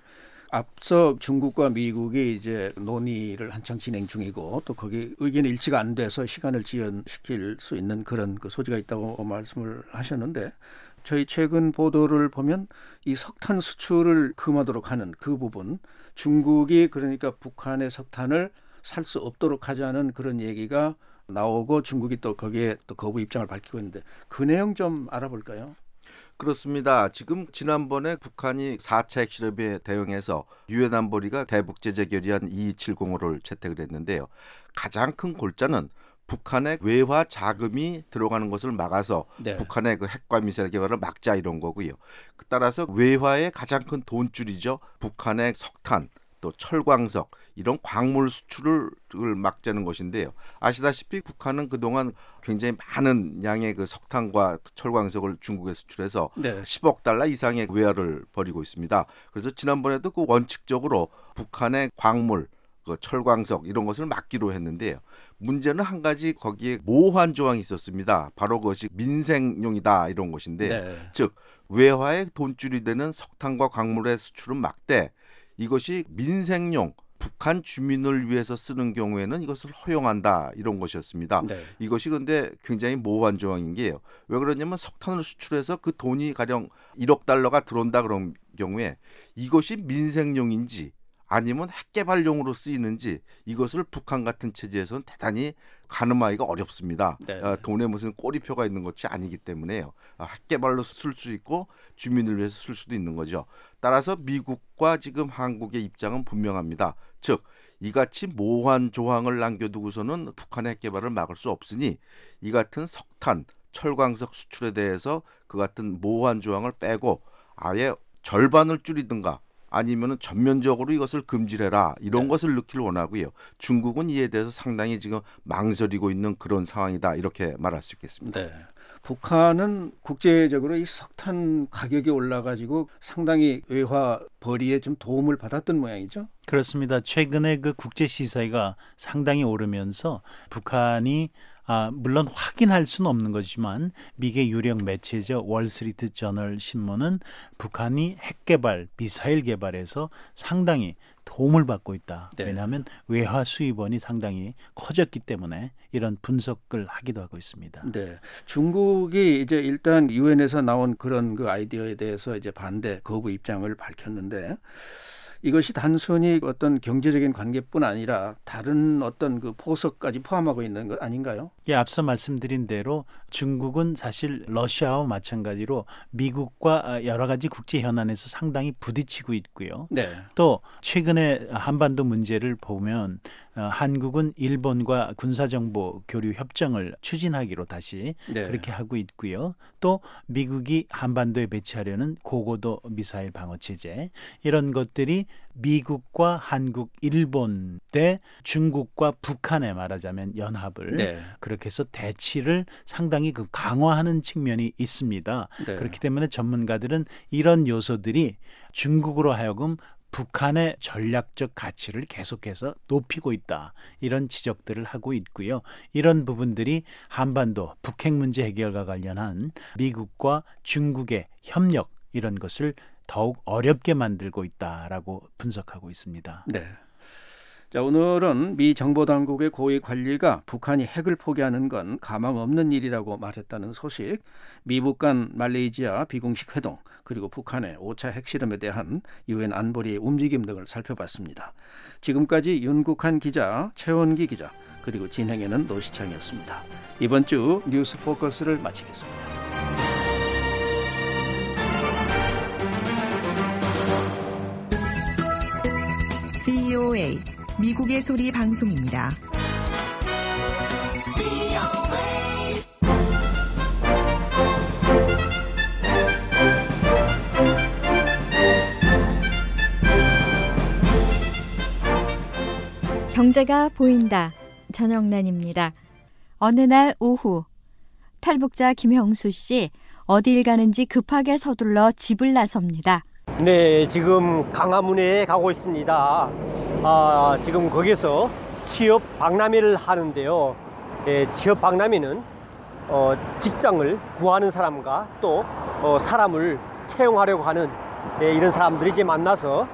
앞서 중국과 미국이 이제 논의를 한창 진행 중이고 또 거기 의견이 일치가 안 돼서 시간을 지연시킬 수 있는 그런 그 소지가 있다고 말씀을 하셨는데 저희 최근 보도를 보면 이 석탄 수출을 금하도록 하는 그 부분 중국이 그러니까 북한의 석탄을 살 수 없도록 하자는 그런 얘기가 나오고 중국이 또 거기에 또 거부 입장을 밝히고 있는데 그 내용 좀 알아볼까요? 그렇습니다. 지금 지난번에 북한이 4차 핵실험에 대응해서 유엔 안보리가 대북 제재 결의안 2270호를 채택을 했는데요. 가장 큰 골자는 북한의 외화 자금이 들어가는 것을 막아서 네. 북한의 그 핵과 미사일 개발을 막자 이런 거고요. 따라서 외화의 가장 큰 돈줄이죠. 북한의 석탄 또 철광석 이런 광물 수출을 막자는 것인데요. 아시다시피 북한은 그동안 굉장히 많은 양의 그 석탄과 철광석을 중국에 수출해서 네. 10억 달러 이상의 외화를 벌이고 있습니다. 그래서 지난번에도 그 원칙적으로 북한의 광물 그 철광석 이런 것을 막기로 했는데요. 문제는 한 가지 거기에 모호한 조항이 있었습니다. 바로 그것이 민생용이다 이런 것인데 네. 즉 외화의 돈줄이 되는 석탄과 광물의 수출은 막되 이것이 민생용 북한 주민을 위해서 쓰는 경우에는 이것을 허용한다 이런 것이었습니다. 네. 이것이 그런데 굉장히 모호한 조항인 게요. 왜 그러냐면 석탄을 수출해서 그 돈이 가령 1억 달러가 들어온다 그런 경우에 이것이 민생용인지 아니면 핵개발용으로 쓰이는지 이것을 북한 같은 체제에서는 대단히 가늠하기가 어렵습니다. 네. 돈에 무슨 꼬리표가 있는 것이 아니기 때문에요. 핵개발로 쓸 수 있고 주민을 위해서 쓸 수도 있는 거죠. 따라서 미국과 지금 한국의 입장은 분명합니다. 즉 이같이 모호한 조항을 남겨두고서는 북한의 핵개발을 막을 수 없으니 이 같은 석탄, 철광석 수출에 대해서 그 같은 모호한 조항을 빼고 아예 절반을 줄이든가 아니면은 전면적으로 이것을 금지해라 이런 것을 넣기를 원하고요. 중국은 이에 대해서 상당히 지금 망설이고 있는 그런 상황이다 이렇게 말할 수 있겠습니다. 네. 북한은 국제적으로 이 석탄 가격이 올라가지고 상당히 외화 벌이에 좀 도움을 받았던 모양이죠. 그렇습니다. 최근에 그 국제 시세가 상당히 오르면서 북한이 물론 확인할 수는 없는 거지만 미국의 유력 매체죠. 월스트리트 저널 신문은 북한이 핵 개발, 미사일 개발에서 상당히 도움을 받고 있다. 네. 왜냐하면 외화 수입원이 상당히 커졌기 때문에 이런 분석을 하기도 하고 있습니다. 네, 중국이 이제 일단 유엔에서 나온 그런 그 아이디어에 대해서 이제 반대, 거부 입장을 밝혔는데 이것이 단순히 어떤 경제적인 관계뿐 아니라 다른 어떤 그 포석까지 포함하고 있는 것 아닌가요? 예, 앞서 말씀드린 대로 중국은 사실 러시아와 마찬가지로 미국과 여러 가지 국제 현안에서 상당히 부딪히고 있고요. 네. 또 최근에 한반도 문제를 보면 한국은 일본과 군사정보 교류 협정을 추진하기로 다시 네. 그렇게 하고 있고요. 또 미국이 한반도에 배치하려는 고고도 미사일 방어 체제 이런 것들이 미국과 한국, 일본 대 중국과 북한에 말하자면 연합을 네. 그렇게 해서 대치를 상당히 그 강화하는 측면이 있습니다. 네. 그렇기 때문에 전문가들은 이런 요소들이 중국으로 하여금 북한의 전략적 가치를 계속해서 높이고 있다. 이런 지적들을 하고 있고요. 이런 부분들이 한반도 북핵 문제 해결과 관련한 미국과 중국의 협력 이런 것을 더욱 어렵게 만들고 있다라고 분석하고 있습니다. 네. 자, 오늘은 미 정보당국의 고위 관리가 북한이 핵을 포기하는 건 가망 없는 일이라고 말했다는 소식, 미북 간 말레이시아 비공식 회동, 그리고 북한의 5차 핵실험에 대한 유엔 안보리의 움직임 등을 살펴봤습니다. 지금까지 윤국한 기자, 최원기 기자, 그리고 진행에는 노시창이었습니다. 이번 주 뉴스 포커스를 마치겠습니다. VOA 미국의 소리 방송입니다. 경제가 보인다. 전영란입니다. 어느 날 오후 탈북자 김형수 씨 어딜 가는지 급하게 서둘러 집을 나섭니다. 네, 지금 강화문에 가고 있습니다. 지금 거기서 취업 박람회를 하는데요. 취업 박람회는 직장을 구하는 사람과 또 사람을 채용하려고 하는 이런 사람들이 이제 만나서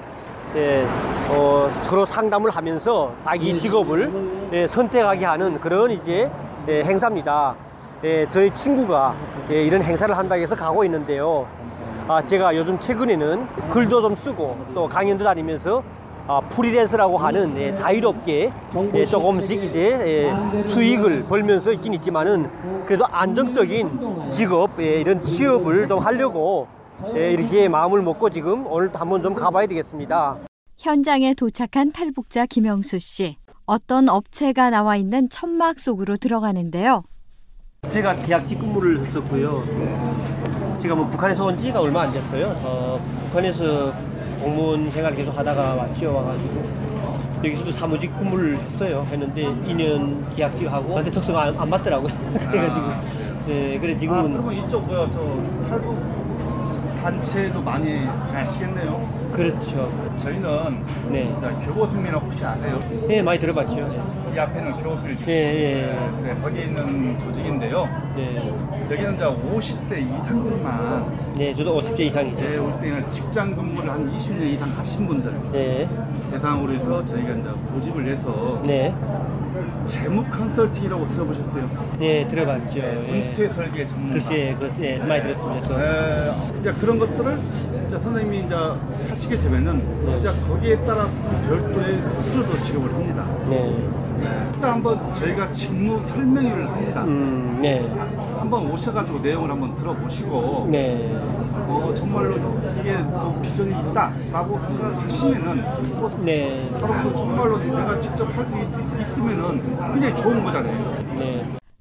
서로 상담을 하면서 자기 직업을 선택하게 하는 그런 이제 행사입니다. 저희 친구가 이런 행사를 한다고 해서 가고 있는데요. 제가 요즘 최근에는 글도 좀 쓰고 또 강연도 다니면서 프리랜서라고 하는 자유롭게 조금씩 이제 수익을 벌면서 있긴 있지만은 그래도 안정적인 직업 이런 취업을 좀 하려고 이렇게 마음을 먹고 지금 오늘 한번 좀 가봐야 되겠습니다. 현장에 도착한 탈북자 김형수 씨. 어떤 업체가 나와 있는 천막 속으로 들어가는데요. 제가 계약직 근무를 했었고요. 제가 북한에서 온 지가 얼마 안 됐어요. 북한에서 공무원 생활 계속 하다가 왔죠. 와가지고 여기서도 사무직 근무를 했는데 2년 계약직하고 근데 적성가 안 맞더라고요. 그래가지고 그래 지금은 그러면 이쪽 저 탈북 단체도 많이 가시겠네요. 그렇죠. 저희는 교보선민 혹시 아세요? 네, 많이 들어봤죠. 이 앞에는 교보필지. 네, 거기 있는 조직인데요. 여기는 이제 50세 이상들만. 네, 저도 50세 이상이죠. 50세는 직장 근무를 한 20년 이상 하신 분들. 대상으로 해서 저희가 이제 모집을 해서. 재무 컨설팅이라고 들어보셨어요? 네, 들어봤죠. 은퇴 설계 전문가. 글쎄, 많이 들었습니다. 이제 그런 것들을 이제 선생님이 이제 하시게 되면은 이제 거기에 따라서 별도의 수수료도 지급을 합니다. 일단 한번 저희가 직무 설명회를 합니다. 한번 오셔가지고 내용을 한번 들어보시고 정말로 이게 비전이 있다라고 생각하시면은 바로 정말로 내가 직접 할 수 있으면은 굉장히 좋은 거잖아요.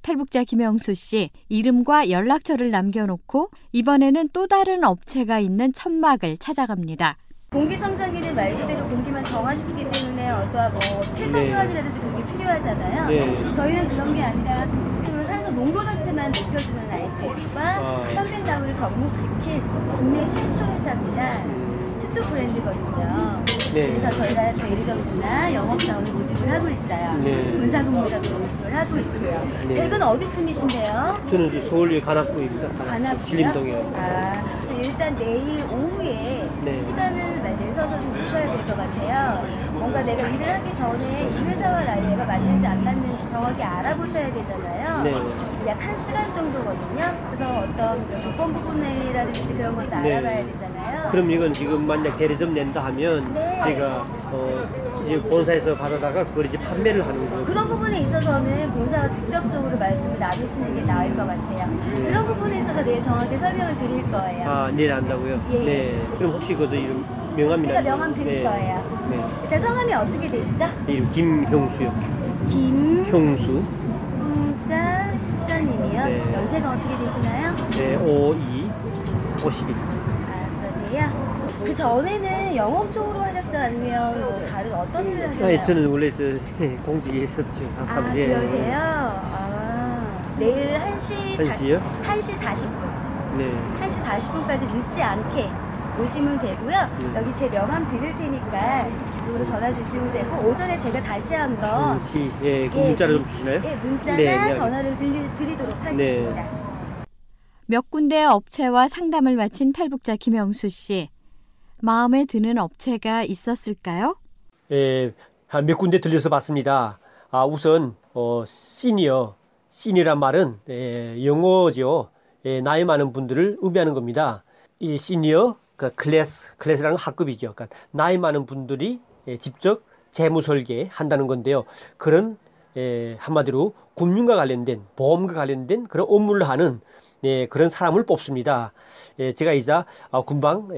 탈북자 김영수 씨 이름과 연락처를 남겨놓고 이번에는 또 다른 업체가 있는 천막을 찾아갑니다. 공기청정기를 말 그대로 공기만 정화시키기 때문에 어떠한 필터 교환이라든지 그런 게 필요하잖아요. 네. 저희는 그런 게 아니라 산소 농도 자체만 높여주는 아이템과 현빈나무를 접목시킨 국내 최초 회사입니다. 최초 브랜드거든요. 네. 그래서 저희가 대리점주나 영업사원을 모집을 하고 있어요. 네. 군사근무자도 모집을 하고 있고요. 네. 댁은 어디쯤이신데요? 저는 이제 서울 관악구입니다. 관악구요? 신림동이요. 일단 내일 오후에 네. 시간을 내서서 좀 오셔야 될 것 같아요. 뭔가 내가 일을 하기 전에 이 회사와 나이가 맞는지 안 맞는지 정확히 알아보셔야 되잖아요. 네. 약 1시간 정도거든요. 그래서 어떤 조건 부분이라든지 그런 것도 알아봐야 되잖아요. 그럼 이건 지금 만약 대리점 낸다 하면 제가 이제 본사에서 받아다가 그걸 이제 판매를 하는 거예요. 그런 부분에 있어서는 본사가 직접적으로 말씀을 나누시는 게 나을 것 같아요. 그런 부분에 있어서 내일 정확히 설명을 드릴 거예요. 내일 한다고요? 예. 네. 그럼 혹시 그 이름 명함이나 제가 명함 드릴 거예요. 네. 일단 성함이 어떻게 되시죠? 이름 김형수요. 김형수. 자 숫자님이요. 네. 연세가 어떻게 되시나요? 네, 52. 그러세요? 그 전에는 영업 쪽으로 하셨어요? 아니면 뭐 다른 어떤 일을 하셨나요? 저는 원래 공직에 있었죠. 그러세요? 내일 1시요? 1시 40분. 네. 1시 40분까지 늦지 않게 오시면 되고요. 여기 제 명함 드릴 테니까 이쪽으로 전화 주시면 되고 오전에 제가 다시 한번 그 문자를 좀 주시나요? 네, 문자나 전화를 드리도록 하겠습니다. 네. 몇 군데의 업체와 상담을 마친 탈북자 김영수 씨. 마음에 드는 업체가 있었을까요? 몇 군데 들려서 봤습니다. 우선 시니어란 말은 영어죠. 나이 많은 분들을 의미하는 겁니다. 이 시니어, 클래스라는 학급이죠. 그러니까 나이 많은 분들이 직접 재무 설계 한다는 건데요. 그런 한마디로 금융과 관련된 보험과 관련된 그런 업무를 하는 그런 사람을 뽑습니다. 제가 이자 금방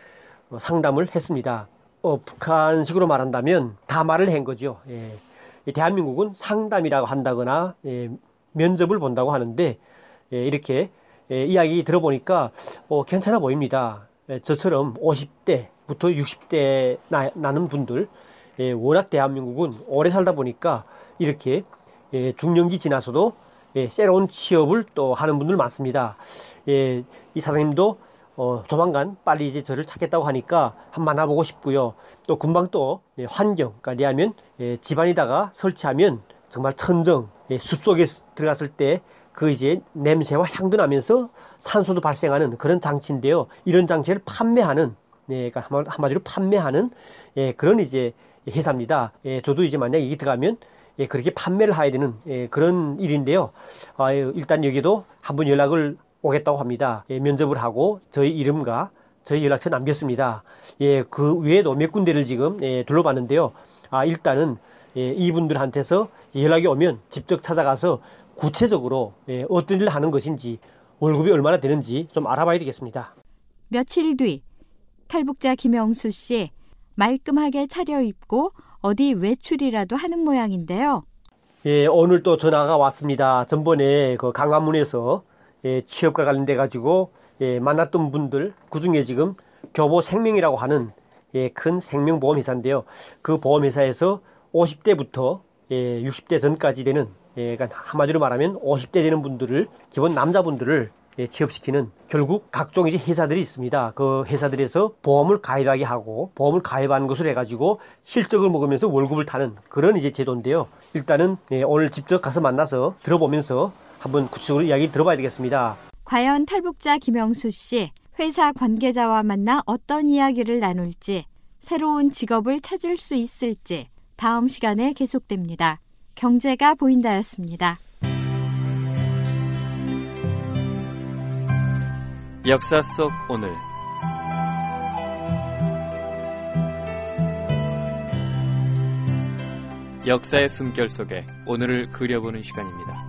상담을 했습니다. 북한식으로 말한다면 다 말을 한 거죠. 대한민국은 상담이라고 한다거나 면접을 본다고 하는데 이렇게 이야기 들어보니까 괜찮아 보입니다. 저처럼 50대부터 60대 나는 분들 워낙 대한민국은 오래 살다 보니까 이렇게 중년기 지나서도 새로운 취업을 또 하는 분들 많습니다. 이 사장님도 조만간 빨리 이제 저를 찾겠다고 하니까 한번 만나보고 싶고요. 또 금방 또 환경, 그러니까 왜냐하면 집안에다가 설치하면 정말 천정, 숲속에 들어갔을 때 그 이제 냄새와 향도 나면서 산소도 발생하는 그런 장치인데요. 이런 장치를 판매하는, 그러니까 한마디로 판매하는 그런 이제 회사입니다. 저도 이제 만약 이게 들어가면 그렇게 판매를 해야 되는 그런 일인데요. 일단 여기도 한번 연락을 오겠다고 합니다. 면접을 하고 저희 이름과 저희 연락처 남겼습니다. 그 외에도 몇 군데를 지금 둘러봤는데요. 일단은 이분들한테서 연락이 오면 직접 찾아가서 구체적으로 어떤 일을 하는 것인지 월급이 얼마나 되는지 좀 알아봐야 되겠습니다. 며칠 뒤 탈북자 김영수 씨 말끔하게 차려입고 어디 외출이라도 하는 모양인데요. 오늘 또 전화가 왔습니다. 전번에 그 강화문에서 취업과 관련돼 가지고 만났던 분들 그중에 지금 교보생명이라고 하는 큰 생명보험 회사인데요. 그 보험 회사에서 50대부터 60대 전까지 되는 그러니까 한마디로 말하면 50대 되는 분들을 기본 남자분들을 취업시키는 결국 각종 이제 회사들이 있습니다. 그 회사들에서 보험을 가입하게 하고 보험을 가입하는 것을 해가지고 실적을 먹으면서 월급을 타는 그런 이제 제도인데요. 일단은 오늘 직접 가서 만나서 들어보면서 한번 구체적으로 이야기 들어봐야 되겠습니다. 과연 탈북자 김영수 씨 회사 관계자와 만나 어떤 이야기를 나눌지 새로운 직업을 찾을 수 있을지 다음 시간에 계속됩니다. 경제가 보인다였습니다. 역사 속 오늘 역사의 숨결 속에 오늘을 그려보는 시간입니다.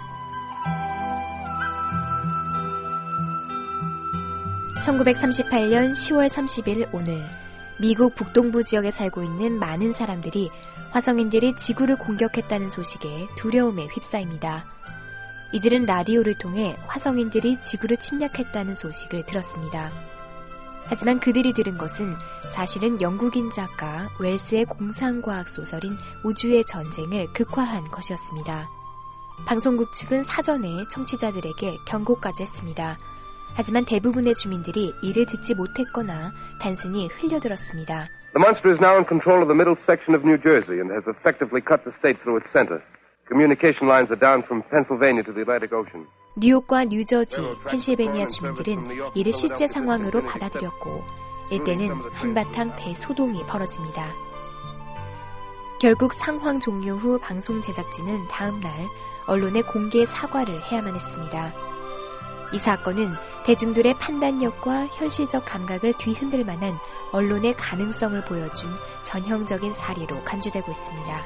(1938년 10월 30일) 오늘 미국 북동부 지역에 살고 있는 많은 사람들이 화성인들이 지구를 공격했다는 소식에 두려움에 휩싸입니다. 이들은 라디오를 통해 화성인들이 지구를 침략했다는 소식을 들었습니다. 하지만 그들이 들은 것은 사실은 영국인 작가 웰스의 공상과학 소설인 우주의 전쟁을 극화한 것이었습니다. 방송국 측은 사전에 청취자들에게 경고까지 했습니다. 하지만 대부분의 주민들이 이를 듣지 못했거나 단순히 흘려들었습니다. The monster is now in control of the middle section of New Jersey and has effectively cut the state through its center. Communication lines are down from Pennsylvania to the Atlantic Ocean. 뉴욕과 뉴저지, 펜실베니아 주민들은 이를 실제 상황으로 받아들였고 이때는 한바탕 대소동이 벌어집니다. 결국 상황 종료 후 방송 제작진은 다음 날 언론에 공개 사과를 해야만 했습니다. 이 사건은 대중들의 판단력과 현실적 감각을 뒤흔들 만한 언론의 가능성을 보여준 전형적인 사례로 간주되고 있습니다.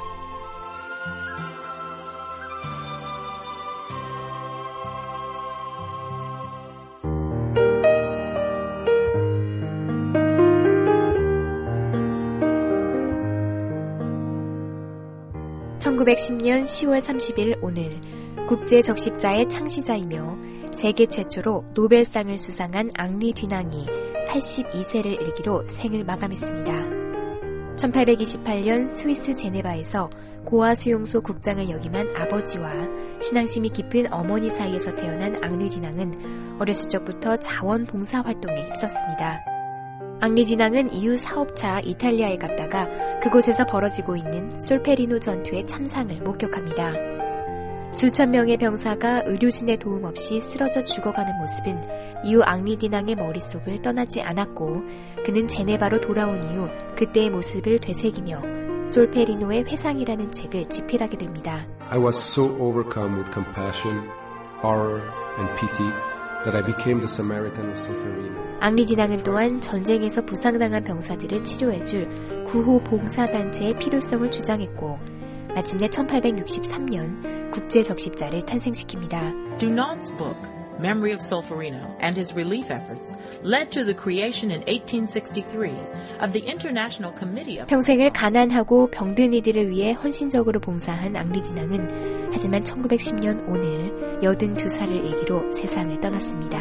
(1910년 10월 30일) 오늘 국제적십자의 창시자이며 세계 최초로 노벨상을 수상한 앙리 듀낭이 82세를 일기로 생을 마감했습니다. 1828년 스위스 제네바에서 고아수용소 국장을 역임한 아버지와 신앙심이 깊은 어머니 사이에서 태어난 앙리 듀낭은 어렸을 적부터 자원봉사 활동에 힘썼습니다. 앙리 듀낭은 이후 사업차 이탈리아에 갔다가 그곳에서 벌어지고 있는 솔페리노 전투의 참상을 목격합니다. 수천 명의 병사가 의료진의 도움 없이 쓰러져 죽어가는 모습은 이후 앙리 듀낭의 머릿속을 떠나지 않았고 그는 제네바로 돌아온 이후 그때의 모습을 되새기며 솔페리노의 회상이라는 책을 집필하게 됩니다. I was so overcome with compassion, horror and pity that I became the Samaritan of Solferino. 앙리 듀낭은 또한 전쟁에서 부상당한 병사들을 치료해줄 구호 봉사단체의 필요성을 주장했고 마침내 1863년 국제적십자를 탄생시킵니다. Dunant's book, Memory of Solferino, and his relief efforts led to the creation in 1863 of the International Committee of... 평생을 가난하고 병든 이들을 위해 헌신적으로 봉사한 앙리 듀낭은 하지만 1910년 오늘 82살을 일기로 세상을 떠났습니다.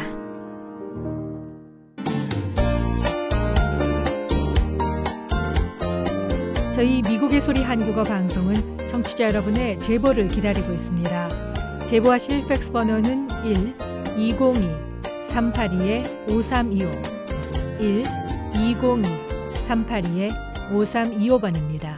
저희 미국의 소리 한국어 방송은 청취자 여러분의 제보를 기다리고 있습니다. 제보하실 팩스 번호는 1-202-382-5325 1-202-382-5325번입니다.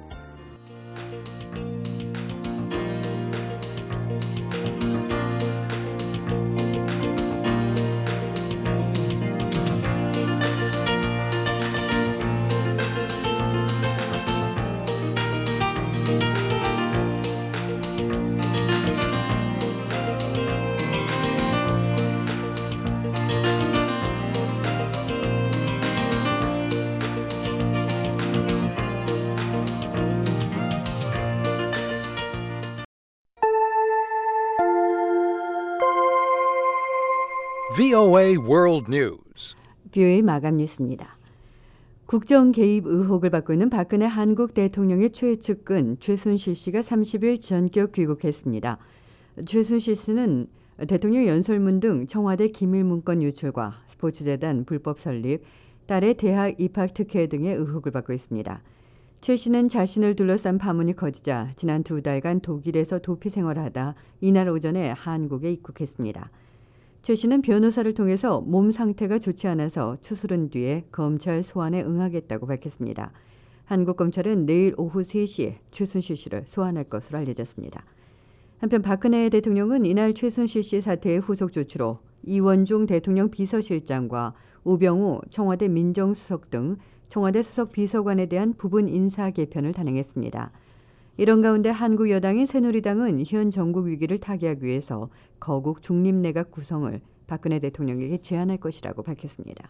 VOA World News. VOA 마감 뉴스입니다. 국정 개입 의혹을 받고 있는 박근혜 한국 대통령의 최측근 최순실 씨가 30일 전격 귀국했습니다. 최순실 씨는 대통령 연설문 등 청와대 기밀 문건 유출과 스포츠재단 불법 설립, 딸의 대학 입학 특혜 등의 의혹을 받고 있습니다. 최 씨는 자신을 둘러싼 파문이 커지자 지난 2달간 독일에서 도피 생활하다 이날 오전에 한국에 입국했습니다. 최 씨는 변호사를 통해서 몸 상태가 좋지 않아서 추스른 뒤에 검찰 소환에 응하겠다고 밝혔습니다. 한국 검찰은 내일 오후 3시에 최순실 씨를 소환할 것으로 알려졌습니다. 한편 박근혜 대통령은 이날 최순실 씨 사태의 후속 조치로 이원종 대통령 비서실장과 우병우 청와대 민정수석 등 청와대 수석 비서관에 대한 부분 인사 개편을 단행했습니다. 이런 가운데 한국 여당인 새누리당은 현 전국 위기를 타개하기 위해서 거국 중립내각 구성을 박근혜 대통령에게 제안할 것이라고 밝혔습니다.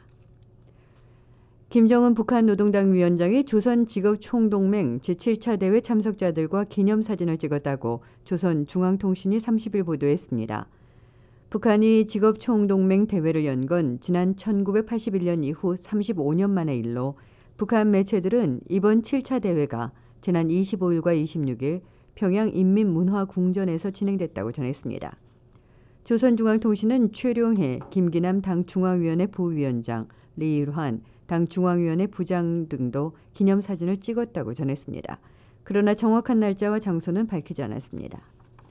김정은 북한 노동당 위원장이 조선직업총동맹 제7차 대회 참석자들과 기념사진을 찍었다고 조선중앙통신이 30일 보도했습니다. 북한이 직업총동맹 대회를 연 건 지난 1981년 이후 35년 만의 일로 북한 매체들은 이번 7차 대회가 지난 25일과 26일 평양 인민문화궁전에서 진행됐다고 전했습니다. 조선중앙통신은 최룡해, 김기남 당 중앙위원회 부위원장, 리일환 당 중앙위원회 부장 등도 기념사진을 찍었다고 전했습니다. 그러나 정확한 날짜와 장소는 밝히지 않았습니다.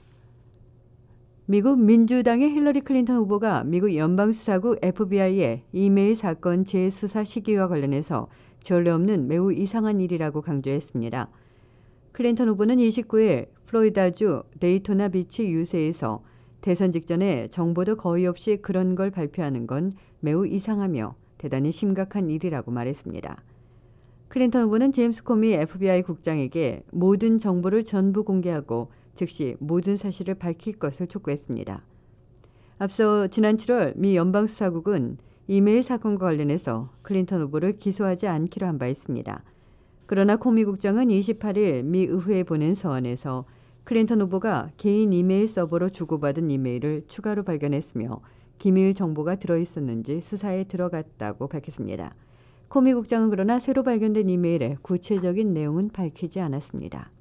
미국 민주당의 힐러리 클린턴 후보가 미국 연방수사국 FBI의 이메일 사건 재수사 시기와 관련해서 전례 없는 매우 이상한 일이라고 강조했습니다. 클린턴 후보는 29일 플로리다주 데이토나 비치 유세에서 대선 직전에 정보도 거의 없이 그런 걸 발표하는 건 매우 이상하며 대단히 심각한 일이라고 말했습니다. 클린턴 후보는 제임스 코미 FBI 국장에게 모든 정보를 전부 공개하고 즉시 모든 사실을 밝힐 것을 촉구했습니다. 앞서 지난 7월 미 연방수사국은 이메일 사건과 관련해서 클린턴 후보를 기소하지 않기로 한 바 있습니다. 그러나 코미 국장은 28일 미 의회에 보낸 서한에서 클린턴 후보가 개인 이메일 서버로 주고받은 이메일을 추가로 발견했으며 기밀 정보가 들어있었는지 수사에 들어갔다고 밝혔습니다. 코미 국장은 그러나 새로 발견된 이메일의 구체적인 내용은 밝히지 않았습니다.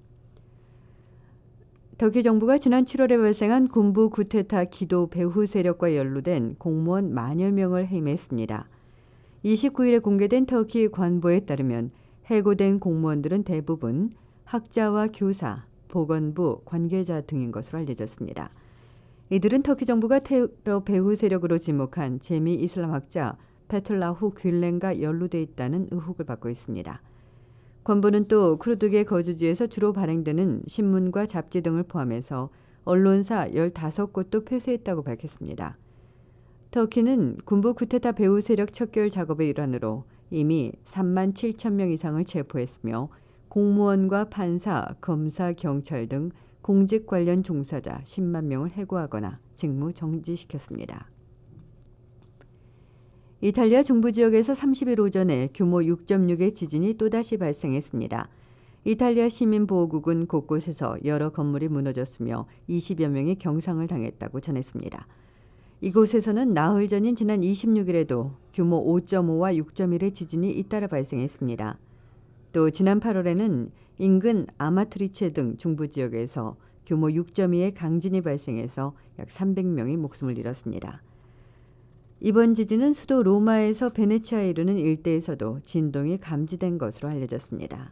터키 정부가 지난 7월에 발생한 군부 쿠데타 기도 배후 세력과 연루된 공무원 만여 명을 해임했습니다. 29일에 공개된 터키 관보에 따르면 해고된 공무원들은 대부분 학자와 교사, 보건부, 관계자 등인 것으로 알려졌습니다. 이들은 터키 정부가 테러 배후 세력으로 지목한 재미 이슬람 학자 페툴라후 귤렌과 연루돼 있다는 의혹을 받고 있습니다. 관보는 또 쿠르드계 거주지에서 주로 발행되는 신문과 잡지 등을 포함해서 언론사 15곳도 폐쇄했다고 밝혔습니다. 터키는 군부 쿠데타 배후 세력 척결 작업의 일환으로 이미 3만 7천 명 이상을 체포했으며 공무원과 판사, 검사, 경찰 등 공직 관련 종사자 10만 명을 해고하거나 직무 정지시켰습니다. 이탈리아 중부 지역에서 30일 오전에 규모 6.6의 지진이 또다시 발생했습니다. 이탈리아 시민보호국은 곳곳에서 여러 건물이 무너졌으며 20여 명이 경상을 당했다고 전했습니다. 이곳에서는 나흘 전인 지난 26일에도 규모 5.5와 6.1의 지진이 잇따라 발생했습니다. 또 지난 8월에는 인근 아마트리체 등 중부 지역에서 규모 6.2의 강진이 발생해서 약 300명이 목숨을 잃었습니다. 이번 지진은 수도 로마에서 베네치아에 이르는 일대에서도 진동이 감지된 것으로 알려졌습니다.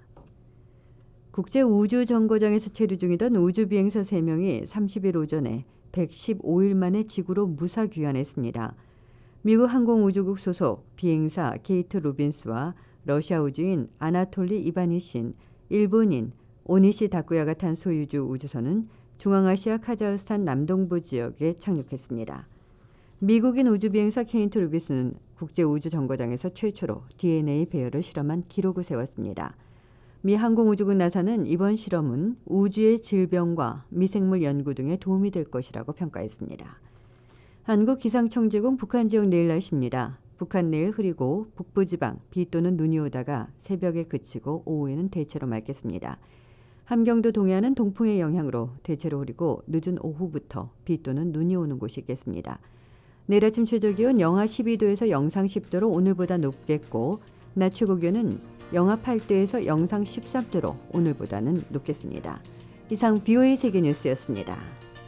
국제우주정거장에서 체류 중이던 우주비행사 3명이 30일 오전에 115일 만에 지구로 무사 귀환했습니다. 미국 항공우주국 소속 비행사 케이트 로빈스와 러시아 우주인 아나톨리 이바니신, 일본인 오니시 다쿠야가 탄 소유주 우주선은 중앙아시아 카자흐스탄 남동부 지역에 착륙했습니다. 미국인 우주비행사 케이트 로빈스는 국제우주정거장에서 최초로 DNA 배열을 실험한 기록을 세웠습니다. 미 항공우주국 나사는 이번 실험은 우주의 질병과 미생물 연구 등에 도움이 될 것이라고 평가했습니다. 한국기상청제공 북한 지역 내일 날씨입니다. 북한 내일 흐리고 북부지방 비 또는 눈이 오다가 새벽에 그치고 오후에는 대체로 맑겠습니다. 함경도 동해안은 동풍의 영향으로 대체로 흐리고 늦은 오후부터 비 또는 눈이 오는 곳이 있겠습니다. 내일 아침 최저기온 영하 12도에서 영상 10도로 오늘보다 높겠고 낮 최고기온은 영하 8도에서 영상 13도로 오늘보다는 높겠습니다. 이상 VOA 세계뉴스였습니다.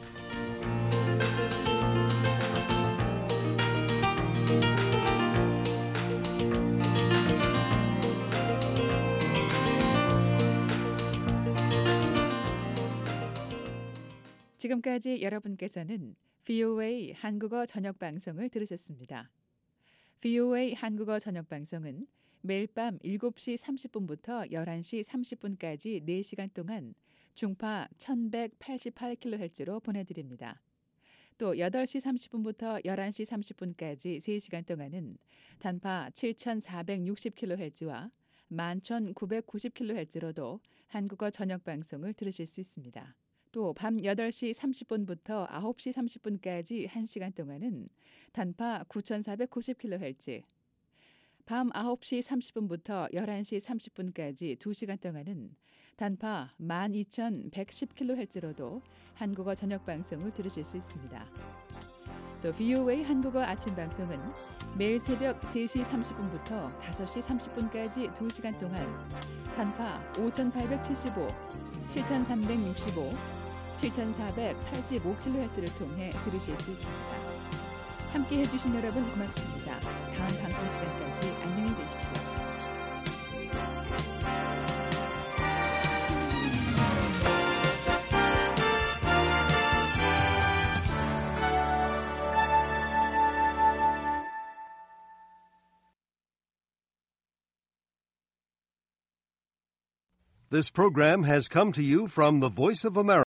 지금까지 여러분께서는 VOA 한국어 저녁 방송을 들으셨습니다. VOA 한국어 저녁 방송은 매일 밤 7시 30분부터 11시 30분까지 4시간 동안 중파 1188kHz로 보내드립니다. 또 8시 30분부터 11시 30분까지 3시간 동안은 단파 7460kHz와 11990kHz로도 한국어 저녁 방송을 들으실 수 있습니다. 또 밤 8시 30분부터 9시 30분까지 1시간 동안은 단파 9490kHz, 밤 9시 30분부터 11시 30분까지 2시간 동안은 단파 12110kHz로도 한국어 저녁 방송을 들으실 수 있습니다. 또 VOA 한국어 아침 방송은 매일 새벽 3시 30분부터 5시 30분까지 2시간 동안 단파 5875, 7365, 7485kHz를 통해 들으실 수 있습니다. 함께 해주신 여러분 고맙습니다. 다음 방송 시간까지 안녕히 계십시오. This program has come to you from the Voice of America.